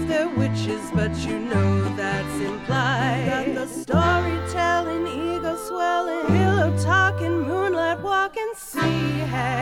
they're witches, but you know that's implied. Got the storytelling, ego swelling, pillow talking, moonlight walking, sea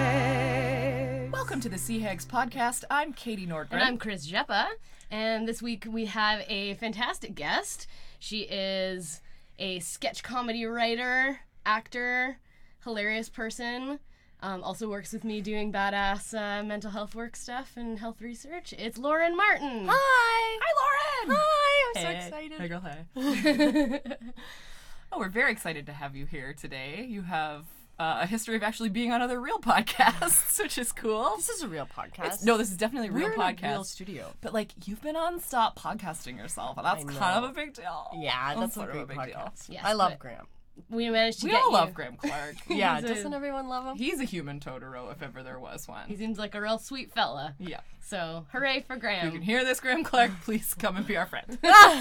hags. Welcome to the Sea Hags podcast. I'm Katie Nordgren. And I'm Chris Jeppa. And this week we have a fantastic guest. She is a sketch comedy writer, actor, hilarious person. Also works with me doing badass mental health work stuff and health research. It's Lauren Martin. Hi! Hi, Lauren! Hi! I'm so Hey. excited. Hey, girl, hey. Oh, we're very excited to have you here today. You have a history of actually being on other real podcasts, which is cool. This is a real podcast. No, this is definitely a real We're podcast. in a real studio. But, like, you've been on Stop podcasting yourself, and that's I kind know. of a big deal. Yeah, that's a sort of great a big deal. podcast. Yes, I love but- Graham. We managed to We get all you. love Graham Clark. Yeah, He's a- doesn't everyone love him? He's a human Totoro, if ever there was one. He seems like a real sweet fella. Yeah. So, hooray for If Graham. you can hear this, Graham Clark, please come and be our friend.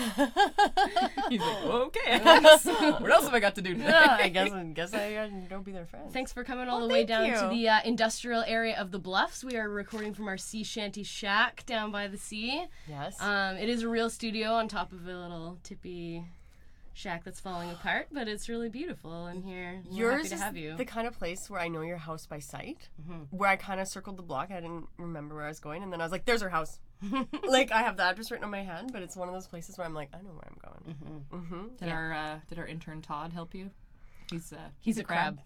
He's like, okay. What else have I got to do today? Yeah, I guess I don't be their friend. Thanks for coming all Well, the way thank down to you. the industrial area of the Bluffs. We are recording from our sea shanty shack down by the sea. Yes. It is a real studio on top of a little tippy shack that's falling apart, but it's really beautiful in here. We're Yours happy to is have you. the kind of place where I know your house by sight, where I kind of circled the block. I didn't remember where I was going, and then I was like, there's her house. Like, I have the address written on my hand, but it's one of those places where I'm like, I know where I'm going. Did our intern Todd help you? He's a crab.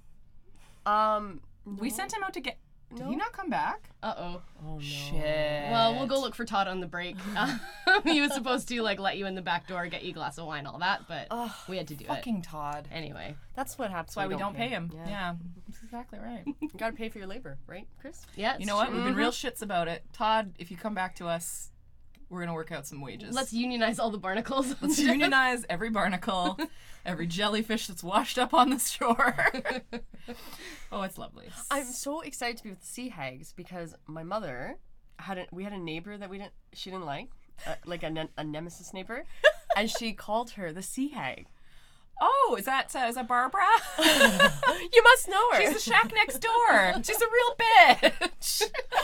We sent him out to get. Did he not come back? Uh-oh. Oh, no. Shit. Well, we'll go look for Todd on the break. He was supposed to, like, let you in the back door, get you a glass of wine, all that, but we had to do it. Fucking Todd. Anyway. That's what happens. That's why we don't pay him. Yeah. Yeah. That's exactly right. You gotta pay for your labor, right, Chris? Yeah, You know what? We've been real shits about it. Todd, if you come back to us, we're going to work out some wages. Let's unionize all the barnacles. Let's unionize every barnacle, every jellyfish that's washed up on the shore. Oh, it's lovely. I'm so excited to be with the Sea Hags because my mother we had a neighbor that she didn't like a nemesis neighbor, and she called her the Sea Hag. Oh, is that Barbara? You must know her. She's the shack next door. She's a real bitch.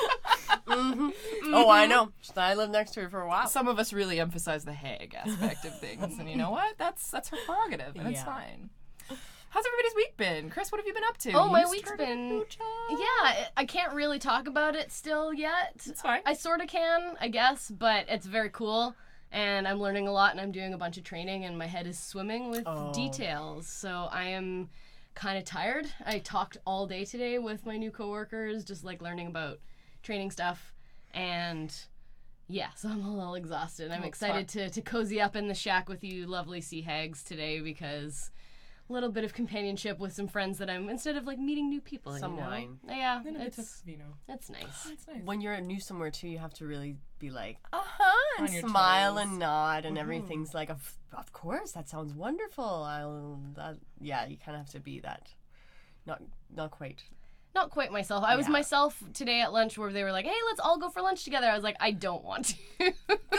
Oh, I know. I lived next to her for a while. Some of us really emphasize the hag aspect of things, and you know what? That's her prerogative, and it's Yeah. fine. How's everybody's week been? Chris, what have you been up to? Oh, my You week's started a been- new job? Yeah, I can't really talk about it still yet. It's fine. I sort of can, I guess, but it's very cool. And I'm learning a lot, and I'm doing a bunch of training, and my head is swimming with details. So I am kind of tired. I talked all day today with my new coworkers, just like learning about training stuff. And yeah, so I'm a little exhausted. I'm excited to cozy up in the shack with you lovely Sea Hags today because a little bit of companionship with some friends that I'm, instead of like meeting new people. Some you know? wine. Yeah, And a bit of it's vino. nice. It's nice. When you're new somewhere too, you have to really be like, and On your smile toes. and nod, and everything's like, of course, that sounds wonderful. Yeah, you kind of have to be that. Not quite. Not quite myself. I was Yeah. myself today at lunch where they were like, hey, let's all go for lunch together. I was like, I don't want to.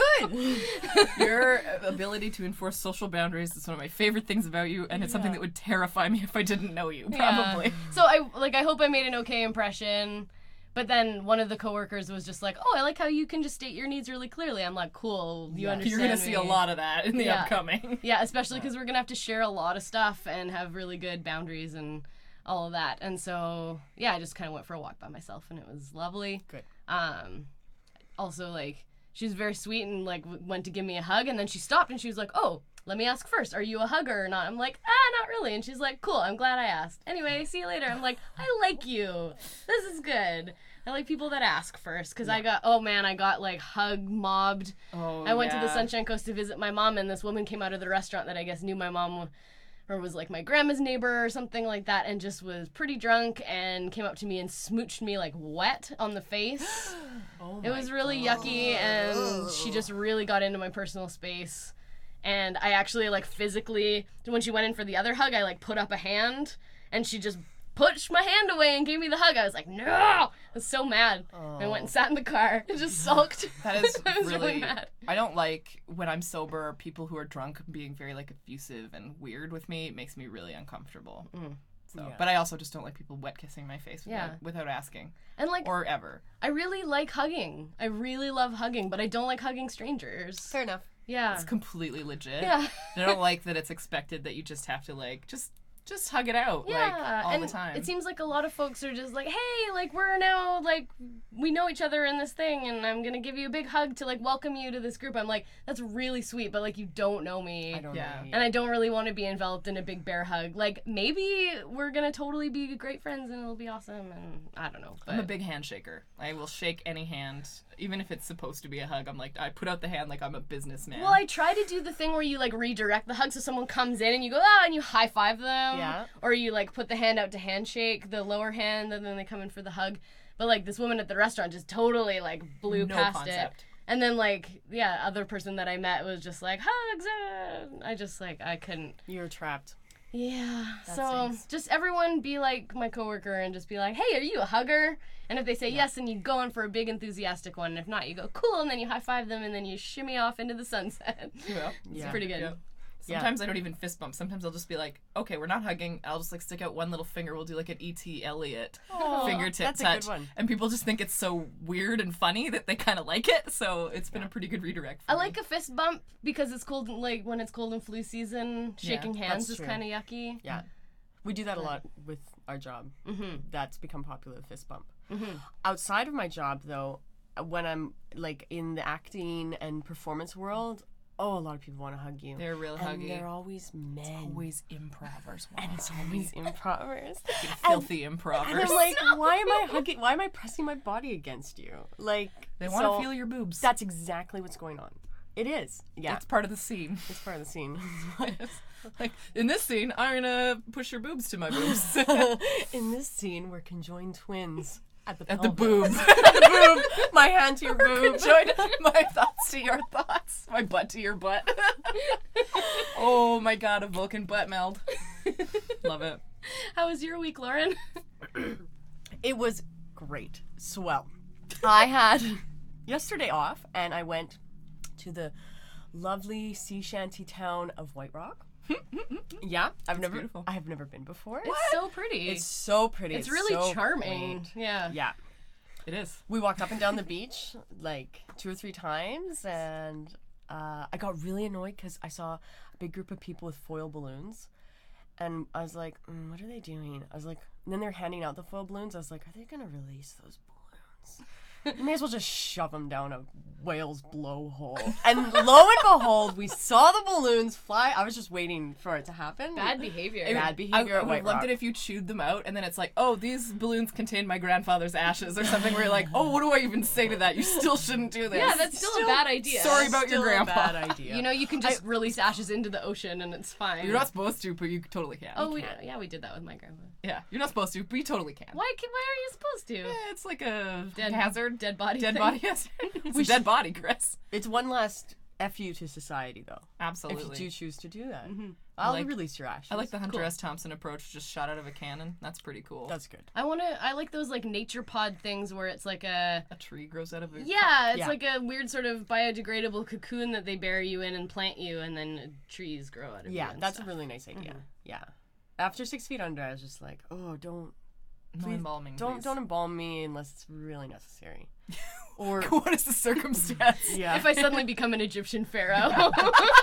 Your ability to enforce social boundaries is one of my favorite things about you, and it's something that would terrify me if I didn't know you, probably. Yeah. So I hope I made an okay impression. But then one of the coworkers was just like, oh, I like how you can just state your needs really clearly. I'm like, cool, you understand You're going to see a me. lot of that in the Yeah. upcoming. Yeah, especially because we're going to have to share a lot of stuff and have really good boundaries and all of that. And so, yeah, I just kind of went for a walk by myself, and it was lovely. Good. Also, like, she was very sweet and, like, went to give me a hug, and then she stopped, and she was like, oh, let me ask first, are you a hugger or not? I'm like, not really. And she's like, cool, I'm glad I asked. Anyway, see you later. I'm like, I like you. This is good. I like people that ask first, because I got, like, hug mobbed. Oh, I went to the Sunshine Coast to visit my mom, and this woman came out of the restaurant that I guess knew my mom or was like my grandma's neighbor or something like that, and just was pretty drunk and came up to me and smooched me like wet on the face. It was really yucky, and she just really got into my personal space. And I actually like physically, when she went in for the other hug, I like put up a hand, and she just pushed my hand away and gave me the hug. I was like, no! I was so mad. I went and sat in the car and just sulked. That is I was really mad. I don't like when I'm sober, people who are drunk being very like effusive and weird with me. It makes me really uncomfortable. So, Yeah. but I also just don't like people wet kissing my face Yeah. without asking And like, or ever. I really like hugging. I really love hugging, but I don't like hugging strangers. Fair enough. Yeah. It's completely legit. Yeah. And I don't like that it's expected that you just have to like just hug it out like all and the time. it seems like a lot of folks are just like, hey, like we're now like we know each other in this thing, and I'm gonna give you a big hug to like welcome you to this group. I'm like, that's really sweet, but like you don't know me. I don't Yeah. know. And I don't really want to be enveloped in a big bear hug. Like maybe we're gonna totally be great friends and it'll be awesome. And I don't know. But I'm a big handshaker. I will shake any hand, even if it's supposed to be a hug. I'm like, I put out the hand like I'm a businessman. well, I try to do the thing where you like redirect the hug, so someone comes in and you go ah, and you high five them. Yeah. Or you like put the hand out to handshake, the lower hand, and then they come in for the hug. But like this woman at the restaurant just totally like blew No past concept. it. And then like other person that I met was just like hugs. I just like I couldn't. You're trapped. Yeah. That so stinks. just everyone be like my coworker and just be like, hey, are you a hugger? And if they say yes, then you go in for a big enthusiastic one. And if not, you go cool, and then you high five them, and then you shimmy off into the sunset. Yeah. It's Yeah. pretty good. Yeah. Sometimes I don't even fist bump. Sometimes I'll just be like, okay, we're not hugging. I'll just like stick out one little finger. We'll do like an E.T. Elliott fingertip that's a touch. good one. And people just think it's so weird and funny that they kind of like it. So it's been a pretty good redirect for I me. like a fist bump because it's cold, like when it's cold and flu season. Shaking hands that's is true. kind of yucky. Yeah. We do that a lot with our job. That's become popular, the fist bump. Outside of my job, though, when I'm like in the acting and performance world, a lot of people want to hug you. They're real and huggy. they're always men. Always improvers. and it's always improvers. Filthy And improvers. I'm like, why am I hugging? Why am I pressing my body against you? Like They want to so feel your boobs. That's exactly what's going on. It is. Yeah, That's part of the scene. it's part of the scene. Like, in this scene, I'm gonna push your boobs to my boobs. In this scene, we're conjoined twins at the At the pelvis. boob. At the boob. My hand to your boob. Conjoined my thoughts to your thoughts. My butt to your butt. Oh my god, a Vulcan butt meld. Love it. How was your week, Lauren? It was great. Swell. I had yesterday off, and I went to the lovely sea shanty town of White Rock. Yeah, I have never been before. It's so pretty. It's so pretty. It's really so charming. quaint. Yeah. Yeah. It is. We walked up and down the beach like 2 or 3 times, and I got really annoyed because I saw a big group of people with foil balloons, and I was like, what are they doing? I was like, and then they're handing out the foil balloons. I was like, are they gonna release those balloons? You may as well just shove them down a whale's blowhole. And lo and behold, we saw the balloons fly. I was just waiting for it to happen. Bad behavior. Bad I behavior at would White have loved Rock. it if you chewed them out and then it's like, oh, these balloons contain my grandfather's ashes or something where you're like, oh, what do I even say to that? You still shouldn't do this. Yeah, that's still a bad idea. Sorry about your Still a grandpa. bad idea. You know, you can just release ashes into the ocean and it's fine. You're not supposed to, but you totally can. Oh, we did that with my grandma. Yeah, you're not supposed to, but you totally can. Why are you supposed to? Yeah, it's like a Dead hazard. Dead body. Dead thing. body hazard. It's a dead body, Chris. It's one last FU to society, though. Absolutely. If you do choose to do that. I'll like- release your ashes. I like the Hunter S. Thompson approach, just shot out of a cannon. That's pretty cool. That's good. I like those like nature pod things where it's like a A tree grows out of a yeah, it's Yeah. like a weird sort of biodegradable cocoon that they bury you in and plant you, and then trees grow out of you. Yeah, and that's stuff. a really nice idea. Yeah. After 6 feet under, I was just like, oh, don't No embalming, please. don't embalm me unless it's really necessary. Or What is the circumstance? yeah, If I suddenly become an Egyptian pharaoh.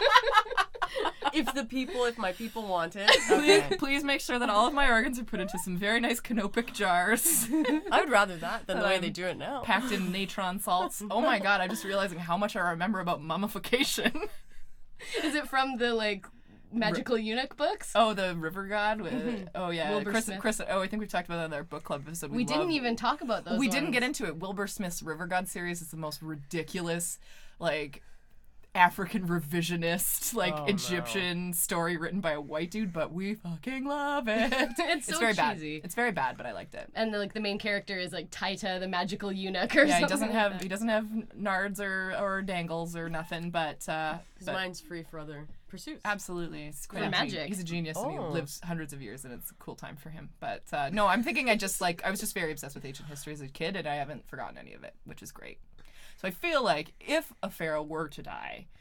if my people want it. Please, Okay. please make sure that all of my organs are put into some very nice canopic jars, I would rather that than the way they do it now. packed in natron salts. Oh my god, I'm just realizing how much I remember about mummification. Is it from the like magical eunuch books? Oh, the river god? Oh yeah, Wilbur Smith. Chris. Oh, I think we've talked about that in our book club episode. We didn't love. even talk about those. We didn't ones. get into it. Wilbur Smith's River God series is the most ridiculous, like, African revisionist, like, Oh, no. Egyptian story written by a white dude, but we fucking love it. It's so very cheesy. bad. It's very bad, but I liked it. And the main character is like Taita, the magical eunuch, or Yeah, something. he doesn't have nards or dangles or nothing, but His mind's free for other pursuits. absolutely, it's quite For a magic. He's a genius and he Oh. lives hundreds of years, and it's a cool time for him. But no, I'm thinking I was just very obsessed with ancient history as a kid, and I haven't forgotten any of it, which is great. So I feel like if a pharaoh were to die,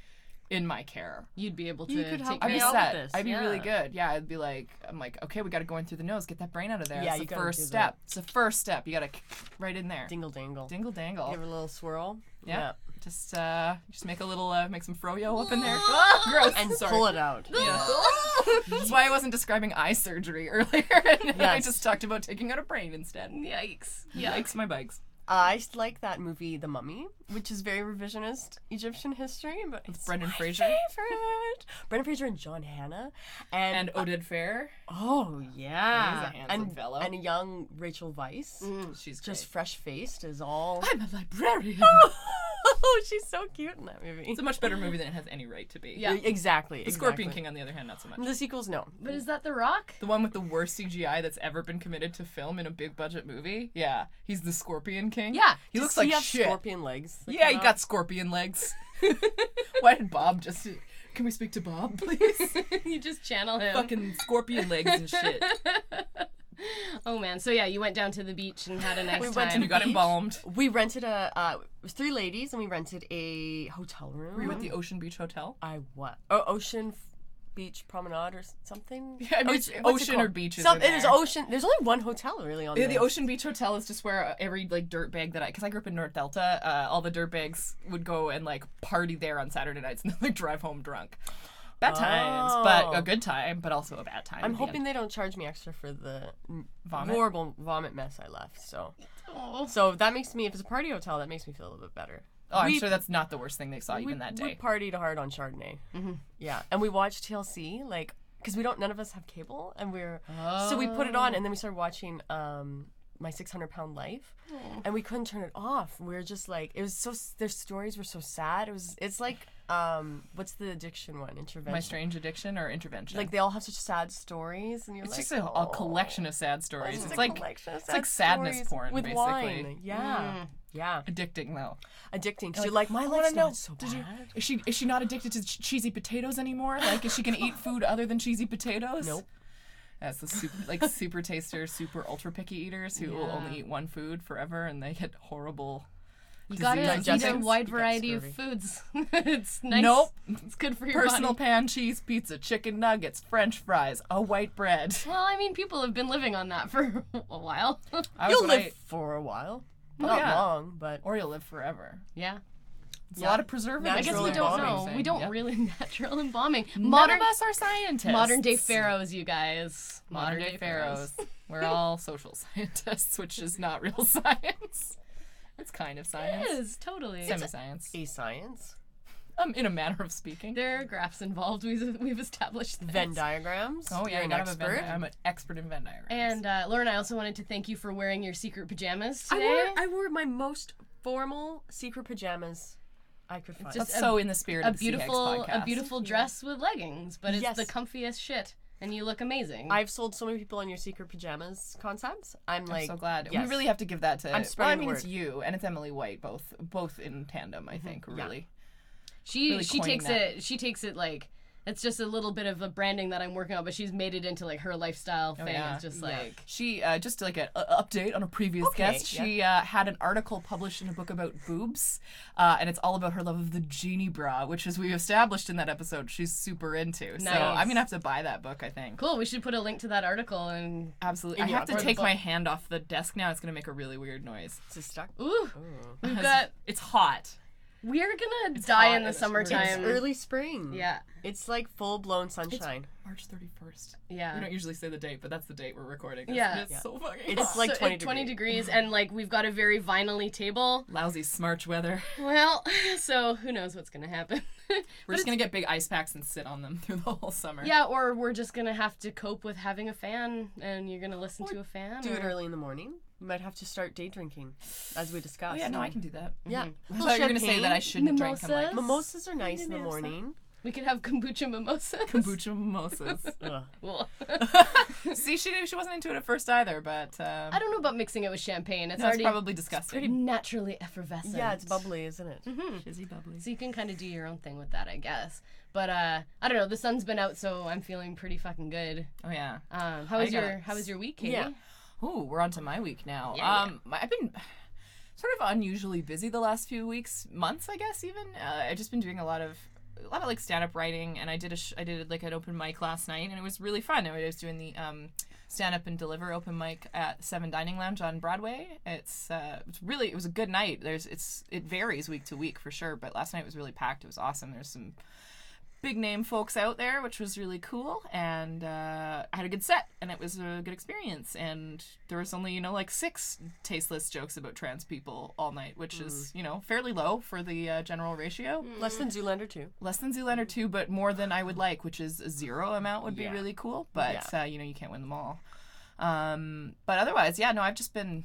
in my care. You'd be able to You could help take I'd me be care out of with set. this, I'd be really yeah. good. Yeah, I'd be like, I'm like, okay, we got to go in through the nose. Get that brain out of there. Yeah, That's you the gotta first do that. step. It's the first step. You got to right in there. Dingle dangle. Dingle dangle. Give it a little swirl. Yeah. Just make a little make some froyo up in there. Gross. And Sorry. pull it out. Yeah. That's why I wasn't describing eye surgery earlier. I Yes. just talked about taking out a brain instead. Yikes. Yikes, my bikes. I like that movie, The Mummy, which is very revisionist Egyptian history, but it's Brendan my Fraser. favorite. Brendan Fraser and John Hannah, And Oded Fair. oh yeah, He's a handsome and fellow. and a young Rachel Weisz, She's just fresh faced, is all. I'm a librarian. Oh, she's so cute in that movie. It's a much better movie than it has any right to be. Yeah. Exactly. The Scorpion King, on the other hand, not so much. The sequels, no. But is that The Rock? The one with the worst CGI that's ever been committed to film in a big budget movie. Yeah, he's the Scorpion King. Yeah. he Does looks like he have shit. scorpion legs. that Yeah, come he out? got scorpion legs. Why did Bob just? Can we speak to Bob, please? You just channel him. Fucking scorpion legs and shit. Oh man. So yeah, you went down to the beach and had a nice We time. went to And you got beach. embalmed. We rented it was 3 ladies, and we rented a hotel room. Were you at the Ocean Beach Hotel? I what? Oh, Ocean Beach Promenade or something? Yeah, I mean, it's what's it ocean called? or beaches. Some, in it is there. ocean. There's only one hotel really on Yeah, there. the Ocean Beach Hotel is just where every like dirt bag because I grew up in North Delta, all the dirt bags would go and like party there on Saturday nights and then like drive home drunk. Bad times, but a good time, but also a bad time. I'm at the hoping end. they don't charge me extra for the Vomit? horrible vomit mess I left. So, Oh. so that makes me, if it's a party hotel, that makes me feel a little bit better. Oh, I'm we- sure that's not the worst thing they saw even that We day. partied hard on Chardonnay. Mm-hmm. Yeah, and we watched TLC like because none of us have cable, and so we put it on, and then we started watching My 600-Pound Life, and we couldn't turn it off. We were just like, it was so. Their stories were so sad. It's like what's the addiction one? Intervention. My Strange Addiction or Intervention? Like they all have such sad stories, and you're it's like, just a collection of sad stories. It's It's a like collection of it's like sad sadness stories porn, with basically. wine. Yeah, yeah, Addicting though. addicting. Because you're like, my life's not so bad. Is she not addicted to cheesy potatoes anymore? Like, is she gonna eat food other than cheesy potatoes? Nope. That's the super taster, super ultra picky eaters who will only eat one food forever, and they get horrible. You gotta diseases. eat a Digestive- wide you get variety of scurvy. foods. It's nice. Nope. It's good for your Personal body. pan, cheese, pizza, chicken nuggets, French fries, a white bread. Well, I mean, people have been living on that for a while. You'll live for a while. Not yeah. long, but or you'll live forever. Yeah. It's a lot of preservatives. I guess we Natural don't embalming. know. We don't Yeah. really natural embalming. None of us are scientists. Modern day pharaohs, you guys. Modern day pharaohs. We're all social scientists, which is not real science. It's kind of It science. is, totally. Semi-science. a science. In a manner of speaking. There are graphs involved. We've established this. Venn diagrams. Oh yeah, You're I an gotta have a expert. I'm an expert in Venn diagrams. And Lauren, I also wanted to thank you for wearing your secret pajamas I today. wore my most formal secret pajamas I could find. Just that's so in the spirit a of the CHEGS podcast. beautiful dress with leggings, but it's Yes. the comfiest shit, and you look amazing. I've sold so many people on your secret pajamas concept. I'm like, I'm so glad. yes. We really have to give that to. I'm spreading I mean, the it's word. you and it's Emily White, both in tandem. I think really. She really she coining takes that. it. She takes it like it's just a little bit of a branding that I'm working on, but she's made it into like her lifestyle thing. yeah. It's just Yeah. like She just like an update on a previous Okay, guest. She had an article published in a book about boobs, and it's all about her love of the genie bra, which, as we established in that episode, she's super into. So Nice. I'm gonna have to buy that book. I think. cool. We should put a link to that article and Absolutely. In I your have to upper take book. my hand off the desk now. It's gonna make a really weird noise. It's just stuck. ooh, we've got. It's hot. We're gonna die hot in the and it's summertime. It's early spring. Yeah, It's like full blown sunshine. March 31st. yeah. We don't usually say the date, but that's the date we're recording. This. Yeah. It's so fucking It's hot. like 20 20 degrees. degrees, and like we've got a very vinyl-y table. Lousy smarch weather. Well, so who knows what's gonna happen? We're just gonna get big ice packs and sit on them through the whole summer. Yeah, or we're just gonna have to cope with having a fan, and you're gonna listen to a fan. Do it or- early in the morning. You might have to start day drinking, as we discussed. Oh yeah, no, I can do that. Yeah. I thought you were gonna say that I shouldn't drink. I'm like, Mimosas. Mimosas are nice in the morning. We could have kombucha mimosas. kombucha mimosas. Ugh. Well, See, she wasn't into it at first either, but I don't know about mixing it with champagne. It's no, it's already probably disgusting. naturally effervescent. Yeah, it's bubbly, isn't it? Fizzy bubbly. So you can kind of do your own thing with that, I guess. But I don't know. The sun's been out, so I'm feeling pretty fucking good. Oh yeah. How was your week, Katie? Yeah. Ooh, we're on to my week now. Yeah, I've been sort of unusually busy the last few weeks, months, I guess even. I've just been doing a lot of a lot of like stand-up writing, and I did like an open mic last night, and it was really fun. I was doing the stand-up and deliver open mic at Seven Dining Lounge on Broadway. It was a good night. It varies week to week for sure, but last night was really packed. It was awesome. There's some big name folks out there, which was really cool, and I had a good set, and it was a good experience. And there was only like 6 tasteless jokes about trans people all night, which is fairly low for the general ratio. Less than Zoolander 2. Less than Zoolander 2, but more than I would like, which is a 0 amount would be really cool. But you can't win them all. But otherwise, I've just been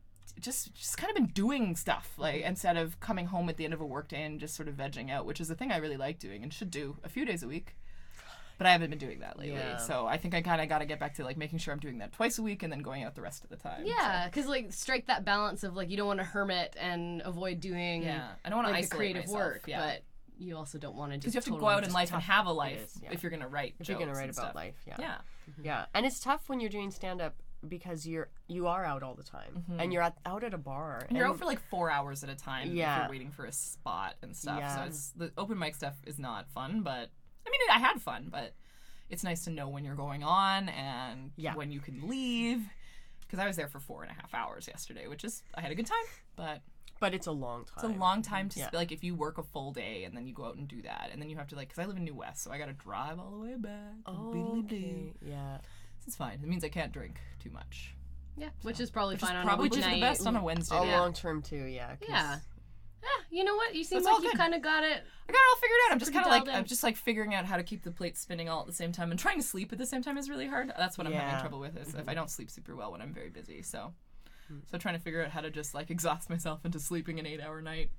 just kind of been doing stuff, like, instead of coming home at the end of a work day and just sort of vegging out, which is a thing I really like doing and should do a few days a week. But I haven't been doing that lately. So I think I kind of got to get back to like making sure I'm doing that twice a week and then going out the rest of the time. Yeah, because like strike that balance of like you don't want to hermit and avoid doing I don't want to like, isolate the creative myself, work, but you also don't want to just because you have to totally go out in life and have a life if you're going to write If you're going to jokes write and about stuff. life, Mm-hmm. Yeah, and it's tough when you're doing stand-up because you are out all the time, and you're out at a bar. And you're out for like 4 hours at a time if Yeah. you're waiting for a spot and stuff. Yeah. So the open mic stuff is not fun, but I mean, I had fun, but it's nice to know when you're going on and when you can leave. Because I was there for 4.5 hours yesterday, which is, I had a good time, But it's a long time. it's a long time to, like, if you work a full day and then you go out and do that, and then you have to, like, because I live in New West, so I got to drive all the way back. Okay. Yeah. It's fine. It means I can't drink too much. Yeah, which is probably Which is fine on probably a weeknight. the best on a Wednesday. Long term too, yeah. 'cause- Yeah. You know what? You seem That's all like you good. kind of got it. I got it all figured out. I'm just pretty kind of like, dialed in. I'm just like figuring out how to keep the plate spinning all at the same time, and trying to sleep at the same time is really hard. That's what I'm having trouble with, is if I don't sleep super well when I'm very busy. So trying to figure out how to just like exhaust myself into sleeping an 8-hour night.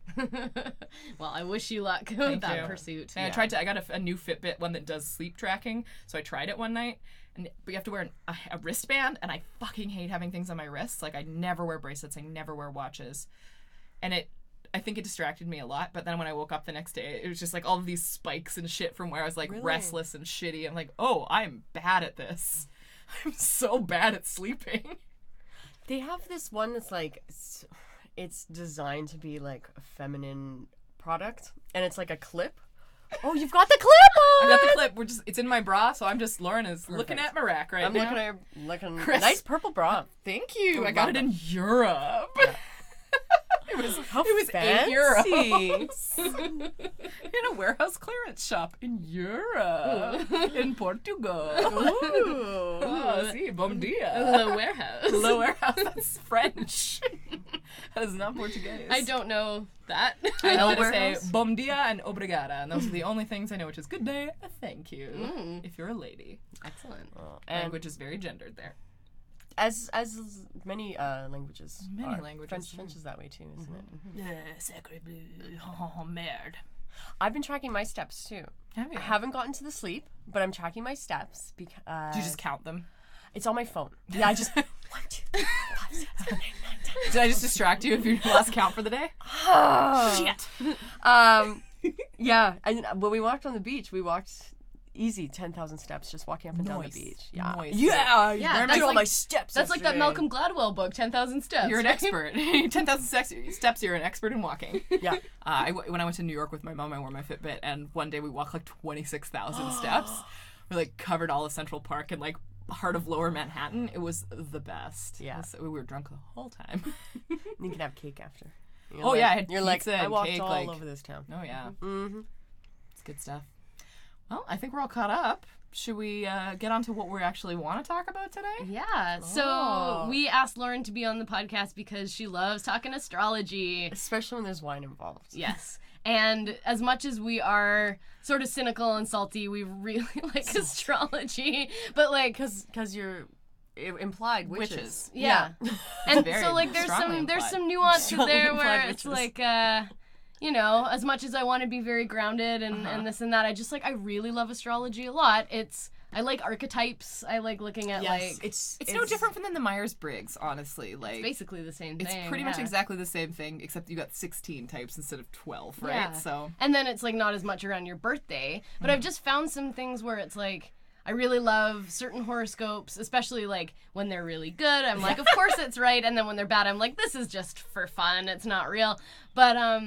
Well, I wish you luck with Thank that you. pursuit. And I got a new Fitbit one that does sleep tracking, so I tried it one night. But you have to wear a wristband, and I fucking hate having things on my wrists. Like, I never wear bracelets, I never wear watches. And I think it distracted me a lot, but then when I woke up the next day, it was just like all of these spikes and shit from where I was like restless and shitty. I'm like, oh, I'm bad at this. I'm so bad at sleeping. They have this one that's like, it's designed to be like a feminine product, and it's like a clip. Oh, you've got the clip on! I got the clip. It's in my bra, so I'm just, Lauren is looking at my rack right I'm now. looking Chris. nice purple bra. Thank you. I love got it in Europe. It was fancy. €8 in a warehouse clearance shop in Europe, in Portugal. Ooh. Oh, sí, bom dia. The warehouse. The warehouse. That's French. That is not Portuguese. I don't know that. I know how to say warehouse? bom dia and obrigada, and those are the only things I know, which is good day, thank you, if you're a lady. Excellent. And Language is very gendered there. as many languages. Many are. languages. French is that way too, isn't it? Sacre bleu. Oh, merde. I've been tracking my steps too. Have you? I haven't gotten to the sleep, but I'm tracking my steps because Do you just count them? it's on my phone. Yeah, I just 1, 2, 3, 4, 5, 6, 7, 8, 9, 10. Did I just distract you if you lost count for the day? Shit. Yeah, and when we walked on the beach, we walked easy 10,000 steps just walking up and down the Nice. beach. Yeah. Nice. Yeah, Yeah, did that's all like- my steps. That's like that yesterday. Malcolm Gladwell book, 10,000 Steps. You're an right? expert. 10,000 steps, you're an expert in walking. Yeah. When I went to New York with my mom, I wore my Fitbit, and one day we walked like 26,000 steps. We like covered all of Central Park and like heart of Lower Manhattan. It was the best. Yeah. We were drunk the whole time. You can have cake after. You're Oh, like, yeah, I had you're like, pizza I and walked cake, all like- over this town. Oh yeah, Mm-hmm. it's good stuff. Well, I think we're all caught up. Should we get on to what we actually want to talk about today? Yeah, so Oh. we asked Lauren to be on the podcast because she loves talking astrology. Especially when there's wine involved. Yes. And as much as we are sort of cynical and salty, we really like astrology. But like, Because you're implied witches. yeah. And very so like there's strongly some nuances Strongly there implied where it's witches. like you know, as much as I want to be very grounded and this and that, I really love astrology a lot. I like archetypes. I like looking at like it's It's no different than the Myers-Briggs, honestly. Like basically the same it's thing. pretty much yeah. exactly the same thing, except you got 16 types instead of 12, right? Yeah. So And then it's like not as much around your birthday. But I've just found some things where it's like I really love certain horoscopes, especially like when they're really good. I'm like, of course it's right. And then when they're bad, I'm like, this is just for fun. It's not real. But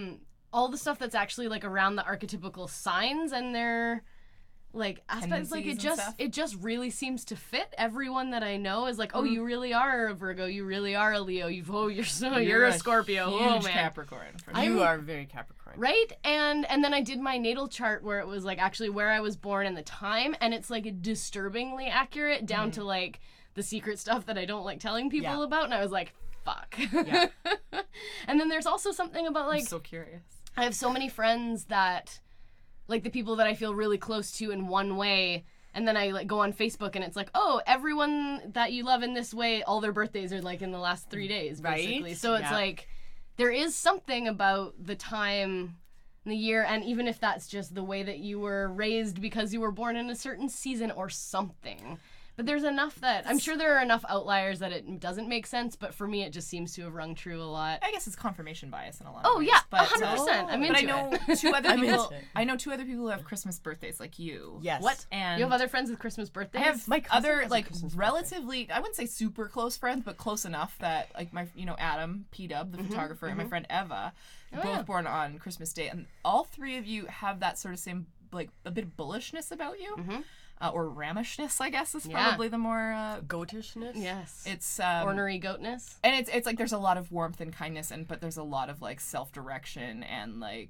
all the stuff that's actually like around the archetypical signs and their like aspects, like it just really seems to fit. Everyone that I know is like, oh, you really are a Virgo, you really are a Leo, you're a Scorpio, oh man, Capricorn. You are very Capricorn, right? And then I did my natal chart where it was like actually where I was born and the time, and it's like disturbingly accurate down to like the secret stuff that I don't like telling people about, and I was like, fuck. Yeah. And then there's also something about like, I'm so curious. I have so many friends that, like the people that I feel really close to in one way, and then I like go on Facebook and it's like, oh, everyone that you love in this way, all their birthdays are like in the last 3 days, basically. Right? So it's like, there is something about the time, the year, and even if that's just the way that you were raised because you were born in a certain season or something. But there's enough that, I'm sure there are enough outliers that it doesn't make sense, but for me it just seems to have rung true a lot. I guess it's confirmation bias in a lot Oh of ways. yeah, but, 100%. I'm into but I know it. two other people. I know two other people who have Christmas birthdays like you. Yes. What? And You have other friends with Christmas birthdays? I have My cousin other has a like Christmas birthday. relatively, I wouldn't say super close friends, but close enough that like my, Adam, P-Dub, the photographer, and my friend Eva, both born on Christmas Day, and all three of you have that sort of same like a bit of bullishness about you. Or rammishness, I guess, is probably the more goatishness. Yes. it's Ornery goatness. and it's like there's a lot of warmth and kindness, but there's a lot of like self-direction and like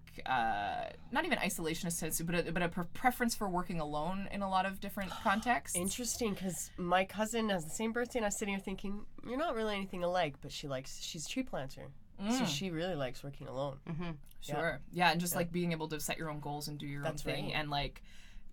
not even isolationist tendency, but a preference for working alone in a lot of different contexts. Interesting, because my cousin has the same birthday, and I was sitting here thinking, you're not really anything alike, but she's a tree planter. So she really likes working alone. Sure. Yeah, and just like being able to set your own goals and do your own thing, right. and like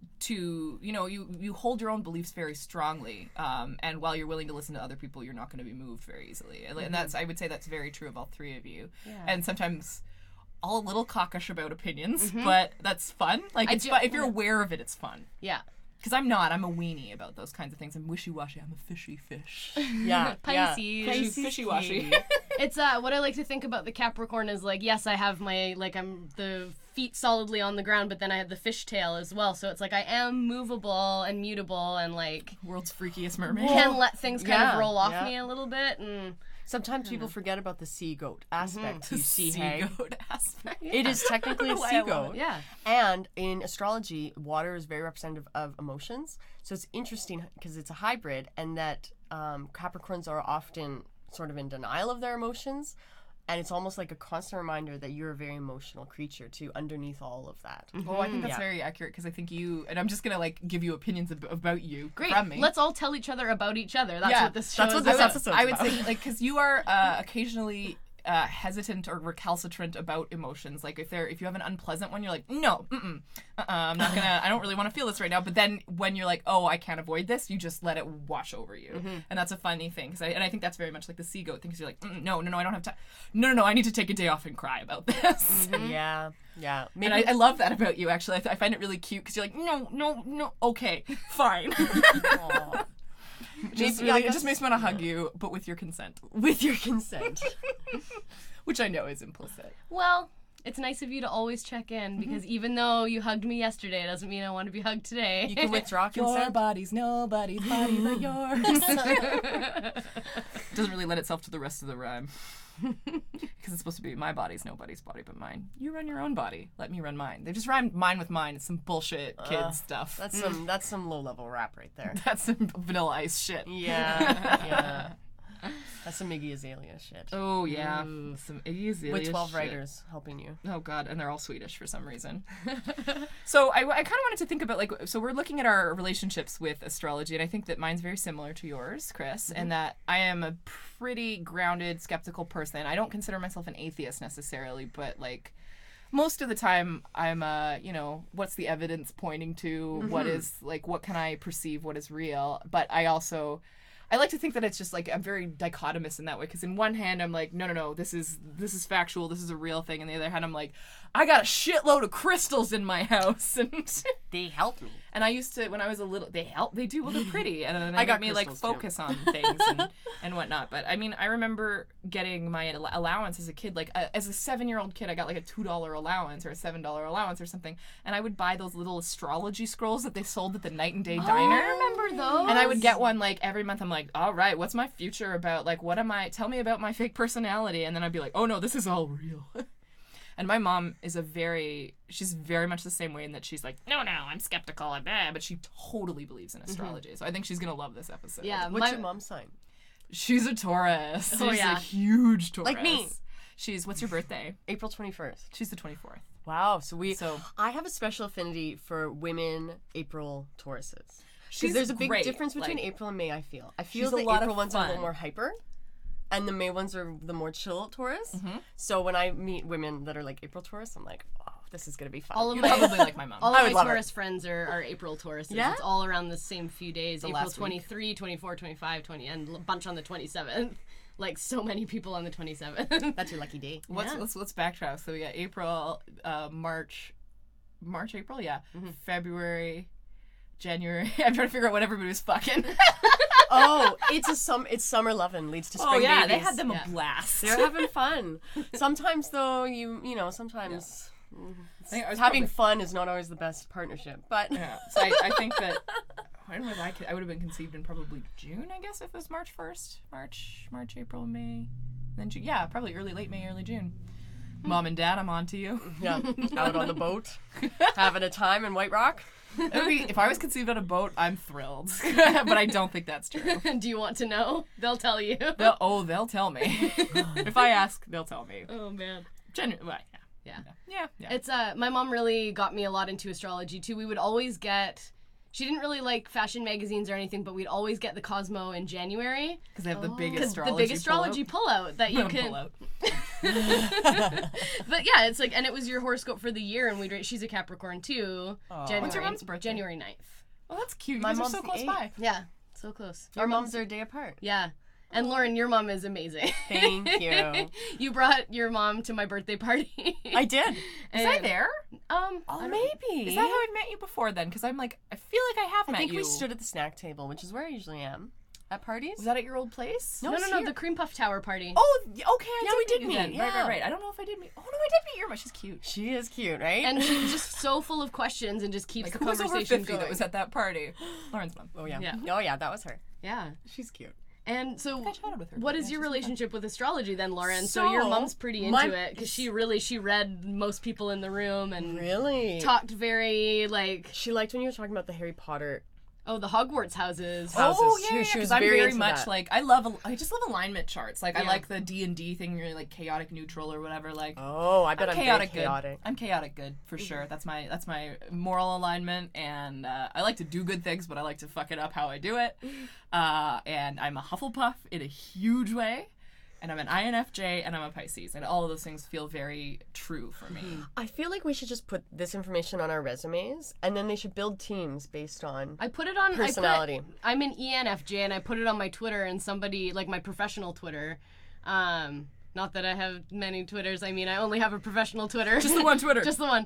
to you hold your own beliefs very strongly, and while you're willing to listen to other people, you're not going to be moved very easily, and that's, I would say that's very true of all three of you. And sometimes all a little cockish about opinions, but that's fun. Like it's fun. If you're aware of it, it's fun. Yeah. Because I'm a weenie about those kinds of things. I'm wishy-washy. I'm a fishy fish. Yeah. Pisces. Fishy-washy. It's what I like to think about the Capricorn is like, yes, I have my, like, I'm the feet solidly on the ground, but then I have the fishtail as well. So it's like I am movable and mutable and like World's freakiest mermaid. can let things kind of roll off yeah. me a little bit. And Sometimes people forget about the sea goat aspect to sea sea hag. goat aspect. It is technically a Why I sea love goat. it. yeah. And in astrology, water is very representative of emotions. So it's interesting because it's a hybrid, and that Capricorns are often sort of in denial of their emotions. And it's almost like a constant reminder that you're a very emotional creature, too, underneath all of that. Oh, I think that's Yeah. very accurate, because I think you, and I'm just gonna like give you opinions about you Great. from me. Let's all tell each other about each other. That's what this show that's is what this about. episode's I would about. say, like, because you are occasionally hesitant or recalcitrant about emotions. Like if you have an unpleasant one, you're like, no, I'm not gonna. I don't really want to feel this right now. But then when you're like, oh, I can't avoid this, you just let it wash over you, and that's a funny thing. I think that's very much like the sea goat thing. Because you're like, no, I don't have time. No, I need to take a day off and cry about this. Yeah. And I love that about you. Actually, I find it really cute because you're like, no, okay, fine. It just makes me want to hug you, but with your consent. With your consent. Which I know is implicit. Well, it's nice of you to always check in because even though you hugged me yesterday, it doesn't mean I want to be hugged today. You can withdraw consent. body's nobody's body but yours. Doesn't really lend itself to the rest of the rhyme. Because it's supposed to be my body's nobody's body but mine. You run your own body. Let me run mine. They just rhymed mine with mine. It's some bullshit kid stuff. That's some low level rap right there. That's some Vanilla Ice shit. Yeah. That's some Iggy Azalea shit. Oh yeah, some Iggy Azalea With 12 shit. writers helping you. Oh god, and they're all Swedish for some reason. So I kind of wanted to think about, like, so we're looking at our relationships with astrology, and I think that mine's very similar to yours, Chris, and that I am a pretty grounded, skeptical person. I don't consider myself an atheist necessarily, but like most of the time I'm what's the evidence pointing to? What is, like, what can I perceive? What is real? But I like to think that it's just like I'm very dichotomous in that way, because in one hand I'm like, no, this is factual, this is a real thing, and the other hand I'm like, I got a shitload of crystals in my house, and They help me. and I used to, when I was a little, they do, well, they're pretty, and then I they got got me like crystals, too. focus on things and whatnot. But I mean, I remember getting my allowance as a kid, like as a 7-year-old kid, I got like a $2 allowance or a $7 allowance or something, and I would buy those little astrology scrolls that they sold at the Night and Day Diner. I remember those. And I would get one like every month. I'm like, all right, what's my future about? Like, tell me about my fake personality. And then I'd be like, oh no, this is all real. And my mom is she's very much the same way in that she's like, no, I'm skeptical, but she totally believes in astrology. So I think she's going to love this episode. Yeah. What's your mom's sign? She's a Taurus. Oh, She's yeah. a huge Taurus. Like me. What's your birthday? April 21st. She's the 24th. Wow. So I have a special affinity for women April Tauruses. she's Because there's a big great. difference between Like, April and May, I feel. I she's feel a the lot April of ones are a little fun. more hyper, and the May ones are the more chill Taurus. Mm-hmm. So when I meet women that are like April Taurus, I'm like, oh, this is going to be fun. All of you my probably like my mom. all I of would my love it. Taurus friends are April Tauruses. Yeah? It's all around the same few days. April last week. 23, 24, 25, 20, and a bunch on the 27th. Like so many people on the 27th. That's your lucky day. Let's backtrack. So we got April, March, April, yeah. Mm-hmm. February, January. I'm trying to figure out what everybody was fucking. Oh, it's summer loving leads to spring Oh yeah, they babies. had them Yeah. a blast. They're having fun. Sometimes though, sometimes I think I was having probably- fun is not always the best partnership. But Yeah. So I think that when was I would have been conceived in probably June, I guess, if it was March 1st. March, April, May. Then June. Yeah, probably late May, early June. Mom and Dad, I'm on to you. yeah, out on the boat, having a time in White Rock. If I was conceived on a boat, I'm thrilled. But I don't think that's true. Do you want to know? They'll tell you. They'll tell me. If I ask, they'll tell me. Oh man. Well, Yeah. yeah. It's my mom really got me a lot into astrology too. We would always get she didn't really like fashion magazines or anything, but we'd always get the Cosmo in January. Because they have the big 'Cause astrology the big astrology pullout that you can pull-out. But yeah, it's like and it was your horoscope for the year and we'd she's a Capricorn too. January, What's your mom's birthday? January 9th. Oh, that's cute. You My guys are mom's so the close 8th. by. Yeah. So close. Our moms are a day apart. Yeah. And Lauren, your mom is amazing. Thank you. You brought your mom to my birthday party. I did. Was I there? Oh, maybe. Is that how I've met you before then? Because I'm like, I feel like I have I met think you. we stood at the snack table, which is where I usually am at parties. Was that at your old place? No, No, it's no, here. the Cream Puff Tower party. Oh, okay. Yeah, we did meet meet, then. yeah. Right. I don't know if I did meet. Oh no, I did meet your mom. She's cute. She is cute, right? And she's just so full of questions and just keeps Like the who was over conversation 50 going. that was at that party? Lauren's mom. oh yeah. Yeah. Oh yeah, that was her. Yeah. She's cute. And so, I chatted with her. what Yeah, is your she's fun. relationship with astrology then, Lauren? So your So, mom's pretty into my- it because she read most people in the room and Really? talked very like She liked when you were talking about the Harry Potter. the Hogwarts houses. Houses. Oh yeah, She was because I'm very very into much that. like I just love alignment charts. Like I Yeah. like the D&D thing, you're like chaotic neutral or whatever. Like Oh, I bet I'm chaotic very chaotic. good. I'm chaotic good for sure. That's my moral alignment, and I like to do good things, but I like to fuck it up how I do it. And I'm a Hufflepuff in a huge way, and I'm an INFJ, and I'm a Pisces, and all of those things feel very true for me. I feel like we should just put this information on our resumes, and then they should build teams based on I put it on personality. I'm an ENFJ and I put it on my Twitter and somebody like my professional Twitter. Not that I have many Twitters. I mean, I only have a professional Twitter. Just the one Twitter. Just the one.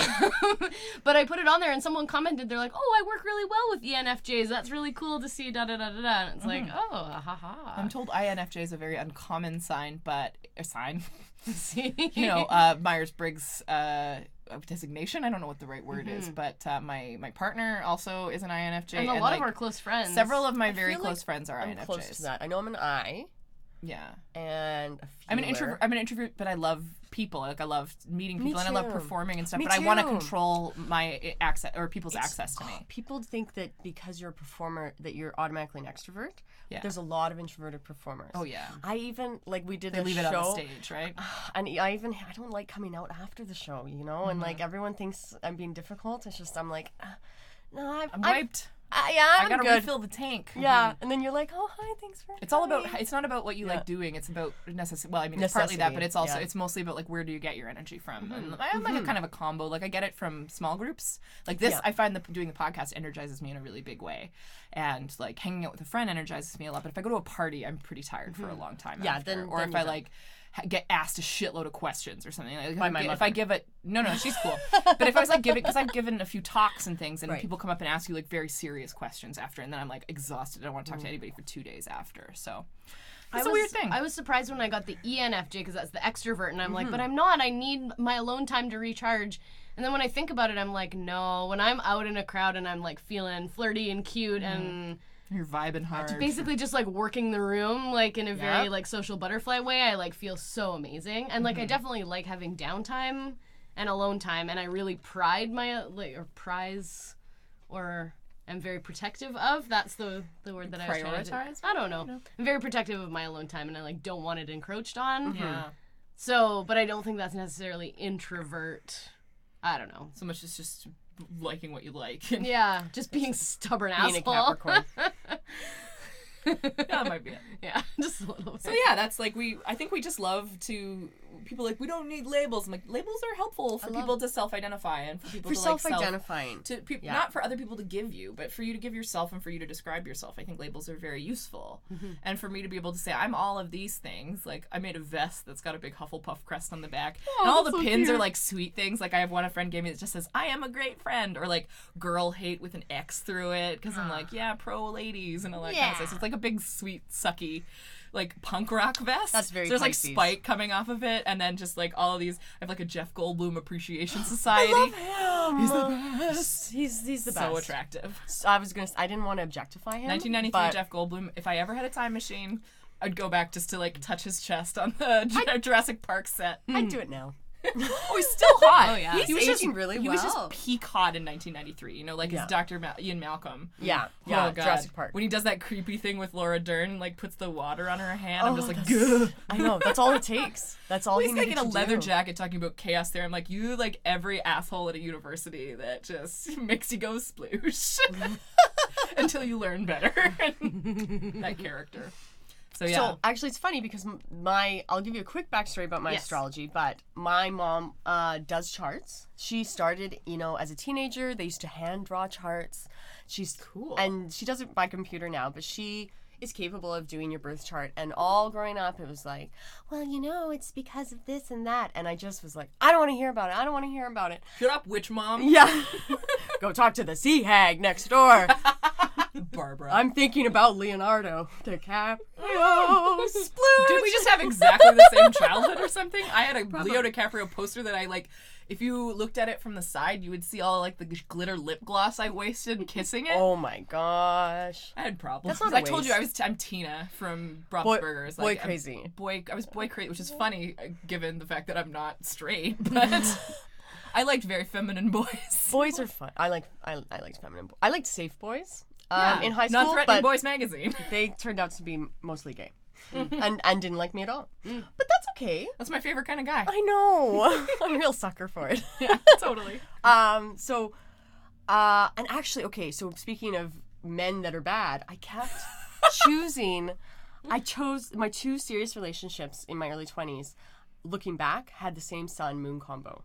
But I put it on there and someone commented. They're like, "Oh, I work really well with ENFJs. That's really cool to see." Da da da da da. And it's like, oh, ha ha. I'm told INFJ is a very uncommon sign, but a sign. See, Myers-Briggs designation. I don't know what the right word is, but my partner also is an INFJ, and a lot like, of our close friends. several of my very feel close like friends are I'm INFJs. close to that. I know I'm an I Yeah, and a I'm an feeler. introvert. I'm an introvert, but I love people. Like I love meeting people and I love too. performing and stuff. Me but I want to too. control my access or people's access to me. People think that because you're a performer that you're automatically an extrovert. Yeah. There's a lot of introverted performers. Oh yeah, I even we did they a leave show, it on the stage, right? and I don't like coming out after the show, you know, and like everyone thinks I'm being difficult. It's just I'm like, no, I'm wiped. yeah, I'm I gotta good. refill the tank. Yeah, and then you're like, oh hi, thanks for. It's all about. coming." It's not about what you like doing. It's about necessity. Well, I mean, it's Necessity, partly that, but it's also yeah. it's mostly about like where do you get your energy from? And I'm like a kind of a combo. Like I get it from small groups. Like this, Yeah. I find that doing the podcast energizes me in a really big way, and like hanging out with a friend energizes me a lot. But if I go to a party, I'm pretty tired for a long time. Yeah, after. then- or then if you're I done. like get asked a shitload of questions or something. Like, By my if mother. I give it, no, she's cool. But if I was like giving, because I've given a few talks and things, and Right. people come up and ask you like very serious questions after, and then I'm like exhausted. I don't want to talk to anybody for 2 days after. So it's a weird thing. I was surprised when I got the ENFJ because that's the extrovert, and I'm like, but I'm not. I need my alone time to recharge. And then when I think about it, I'm like, no. When I'm out in a crowd and I'm like feeling flirty and cute and You're vibing hard. Basically just like working the room like in a very Yep. like social butterfly way. I like feel so amazing. And like I definitely like having downtime and alone time, and I really prize or am very protective of. That's the word that I was trying to Prioritize? I don't know. I'm very protective of my alone time, and I like don't want it encroached on. Yeah. So, but I don't think that's necessarily introvert. I don't know. So much as just liking what you like. Yeah, just being stubborn Being a asshole. Capricorn. That might be it. Yeah, just a little bit. So yeah, that's like I think we just love to, people like, we don't need labels. I'm like, labels are helpful for people to self-identify and for people For to like self-identifying. Yeah. not for other people to give you, but for you to give yourself and for you to describe yourself. I think labels are very useful. And for me to be able to say, I'm all of these things. Like, I made a vest that's got a big Hufflepuff crest on the back. And all the that's so pins are cute. like sweet things. Like, I have one a friend gave me that just says, I am a great friend. Or like, girl hate with an X through it. Because I'm like, yeah, pro ladies and all that kind of stuff. So it's like a big, sweet, sucky, like, punk rock vest. That's very So there's like Pisces. Spike coming off of it. And then just like all of these, I have like a Jeff Goldblum Appreciation Society. He's the best. He's the best. So attractive. So I didn't want to objectify him. 1993 but Jeff Goldblum. If I ever had a time machine, I'd go back just to like touch his chest on the Jurassic Park set. I'd do it now. Oh, he's still hot. Oh, yeah. He's He was aging just, really He was well. just peak hot in 1993. You know, like Yeah. his Dr. Ian Malcolm. Yeah, Oh, yeah, God. Jurassic Park. When he does that creepy thing with Laura Dern, like puts the water on her hand, I'm just like, that's- Gah. I know, that's all it takes. That's all He's he like needed in a to leather do. jacket talking about chaos there. I'm like, you like every asshole at a university that just makes you go sploosh until you learn better. That character. So yeah. So actually, it's funny because I'll give you a quick backstory about my Yes. astrology. But my mom does charts. She started, as a teenager. They used to hand draw charts. She's Cool. and she does it by computer now. But she is capable of doing your birth chart. And all growing up, it was like, well, it's because of this and that. And I just was like, I don't want to hear about it. I don't want to hear about it. Shut up, witch mom. Yeah. Go talk to the sea hag next door. Barbara. I'm thinking about Leonardo DiCaprio. Sploosh. Did we just have exactly the same childhood or something? I had a Leo DiCaprio poster that I like. If you looked at it from the side, you would see all like the glitter lip gloss I wasted kissing it. Oh my gosh. I had problems. That's not a I told you waste. I'm Tina from Bob's Boy- Burgers. boy Like, crazy. I was boy crazy, which is funny given the fact that I'm not straight. But I liked very feminine boys. Boys are fun. I liked feminine. I liked safe boys. Yeah, In high school, Non-Threatening but Boys magazine. they turned out to be mostly gay, and didn't like me at all. But that's okay. That's my favorite kind of guy. I know. I'm a real sucker for it. Yeah, totally. And actually, okay. So speaking of men that are bad, I kept choosing. I chose my two serious relationships in my early 20s. Looking back, had the same sun-moon combo.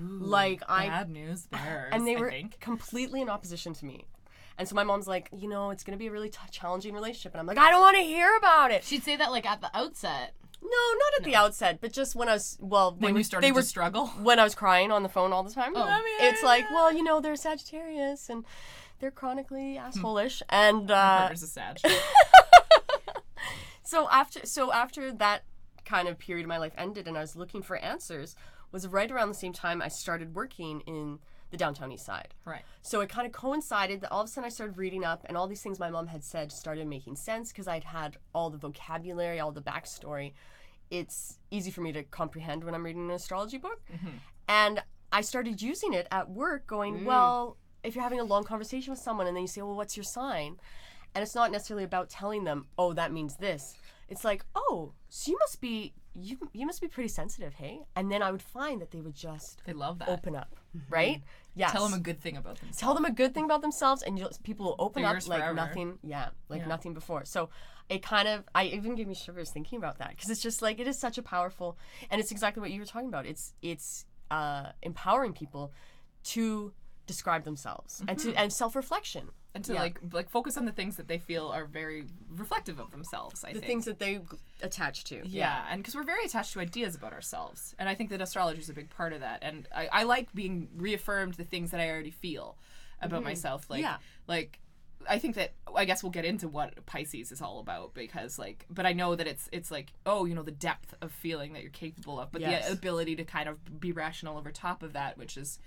Bad news bears. And they I were think. completely in opposition to me. And so my mom's like, it's going to be a really challenging relationship. And I'm like, I don't want to hear about it. She'd say that like at the outset. No, not at the outset, but just when I was, When you started to struggle. when I was crying on the phone all the time. Oh. It's like, they're Sagittarius and they're chronically asshole-ish. And Burgers is sad. so after that kind of period of my life ended and I was looking for answers, was right around the same time I started working in the downtown east side. Right. So it kind of coincided that all of a sudden I started reading up and all these things my mom had said started making sense because I'd had all the vocabulary, all the backstory. It's easy for me to comprehend when I'm reading an astrology book. And I started using it at work going, well, if you're having a long conversation with someone and then you say, well, what's your sign? And it's not necessarily about telling them, oh, that means this. It's like, oh, so you must be pretty sensitive, hey? And then I would find that they would just They love that. open up, right? Yes. Tell them a good thing about themselves. Tell them a good thing about themselves, and people will open They're up yours like forever. nothing. Yeah, like nothing before. So it I even gave me shivers thinking about that because it's just like it is such a powerful, and it's exactly what you were talking about. It's empowering people to describe themselves and self-reflection. And to like focus on the things that they feel are very reflective of themselves, I The think. things that they attach to. Yeah, and because we're very attached to ideas about ourselves. And I think that astrology is a big part of that. And I like being reaffirmed the things that I already feel about myself. Like, I think that, I guess we'll get into what Pisces is all about because but I know that it's like, the depth of feeling that you're capable of, but Yes. the ability to kind of be rational over top of that, which is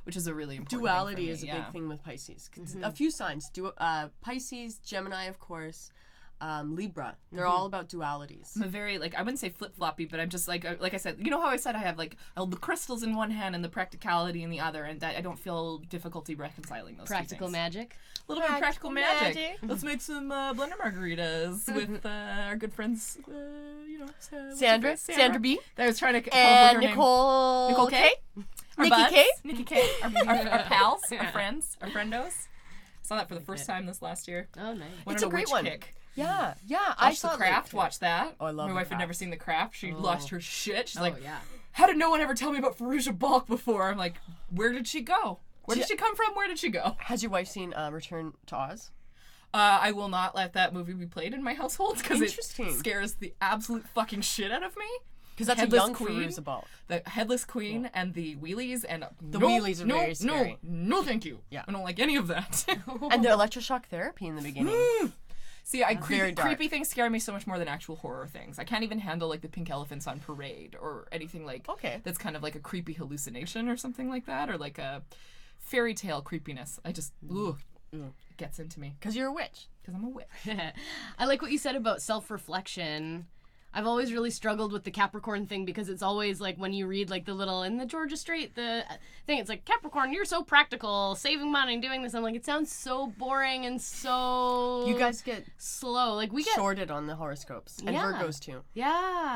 which is a really important Duality thing for is a me, big thing with Pisces. A few signs. Pisces, Gemini, of course, Libra. They're all about dualities. I'm a very, like, I wouldn't say flip-floppy, but I'm just, like I said, you know how I said I have, like, all the crystals in one hand and the practicality in the other, and that I don't feel difficulty reconciling those Practical two things. magic. A little bit of practical magic. Let's make some blender margaritas with our good friends, what's her Sandra B. I was trying to And her name. Nicole K. Our Nikki buds. K. Nikki K. Our pals, our friends, our friendos. Saw that for the first time this last year. Oh, nice. Went It's on a great witch one. kick. Yeah. I Watched saw The Craft. Watched that. Oh, I love My The wife had Craft. never seen The Craft. She lost her shit. She's like, yeah. how did no one ever tell me about Farouja Balk before? I'm like, where did she go? Where did she come from? Where did she go? Has your wife seen Return to Oz? I will not let that movie be played in my household because it Interesting. scares the absolute fucking shit out of me. Because that's Headless a young Queen. Fairuza Balk. The Headless Queen and the wheelies and The wheelies are very scary. No, thank you. Yeah. I don't like any of that. And the electroshock therapy in the beginning. See, Very dark. creepy things scare me so much more than actual horror things. I can't even handle like the pink elephants on parade or anything like Okay. that's kind of like a creepy hallucination or something like that, or like a fairy tale creepiness. I just it gets into me Because you're a witch. because I'm a witch. I like what you said about self-reflection. I've always really struggled with the Capricorn thing because it's always like when you read like the little in the Georgia Strait the thing, it's like, Capricorn, you're so practical, saving money, doing this. I'm like, it sounds so boring and so You guys get slow. Like we get shorted on the horoscopes. And Yeah. Virgos too. yeah.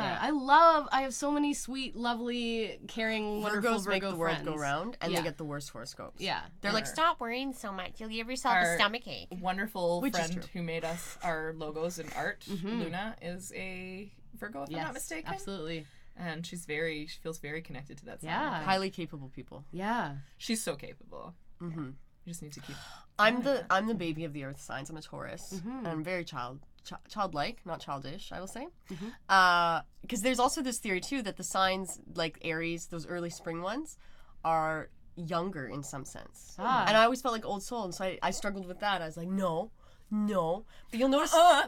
I have so many sweet, lovely, caring, wonderful Virgos make Virgo the world friends. go round, and Yeah. they get the worst horoscopes. Yeah. They're like, stop worrying so much. You'll give yourself Our a stomachache. Wonderful Which is friend true. who made us our logos and art, Luna, is a Virgo, if I'm not mistaken. Absolutely. And she feels very connected to that sign. Yeah. Highly capable people. Yeah. She's so capable. Mm-hmm. You just need to keep. I'm the baby of the earth signs. I'm a Taurus. And I'm very childlike, not childish, I will say. Because there's also this theory too that the signs like Aries, those early spring ones, are younger in some sense. And I always felt like old soul, and so I struggled with that. I was like, no. But you'll notice, yeah,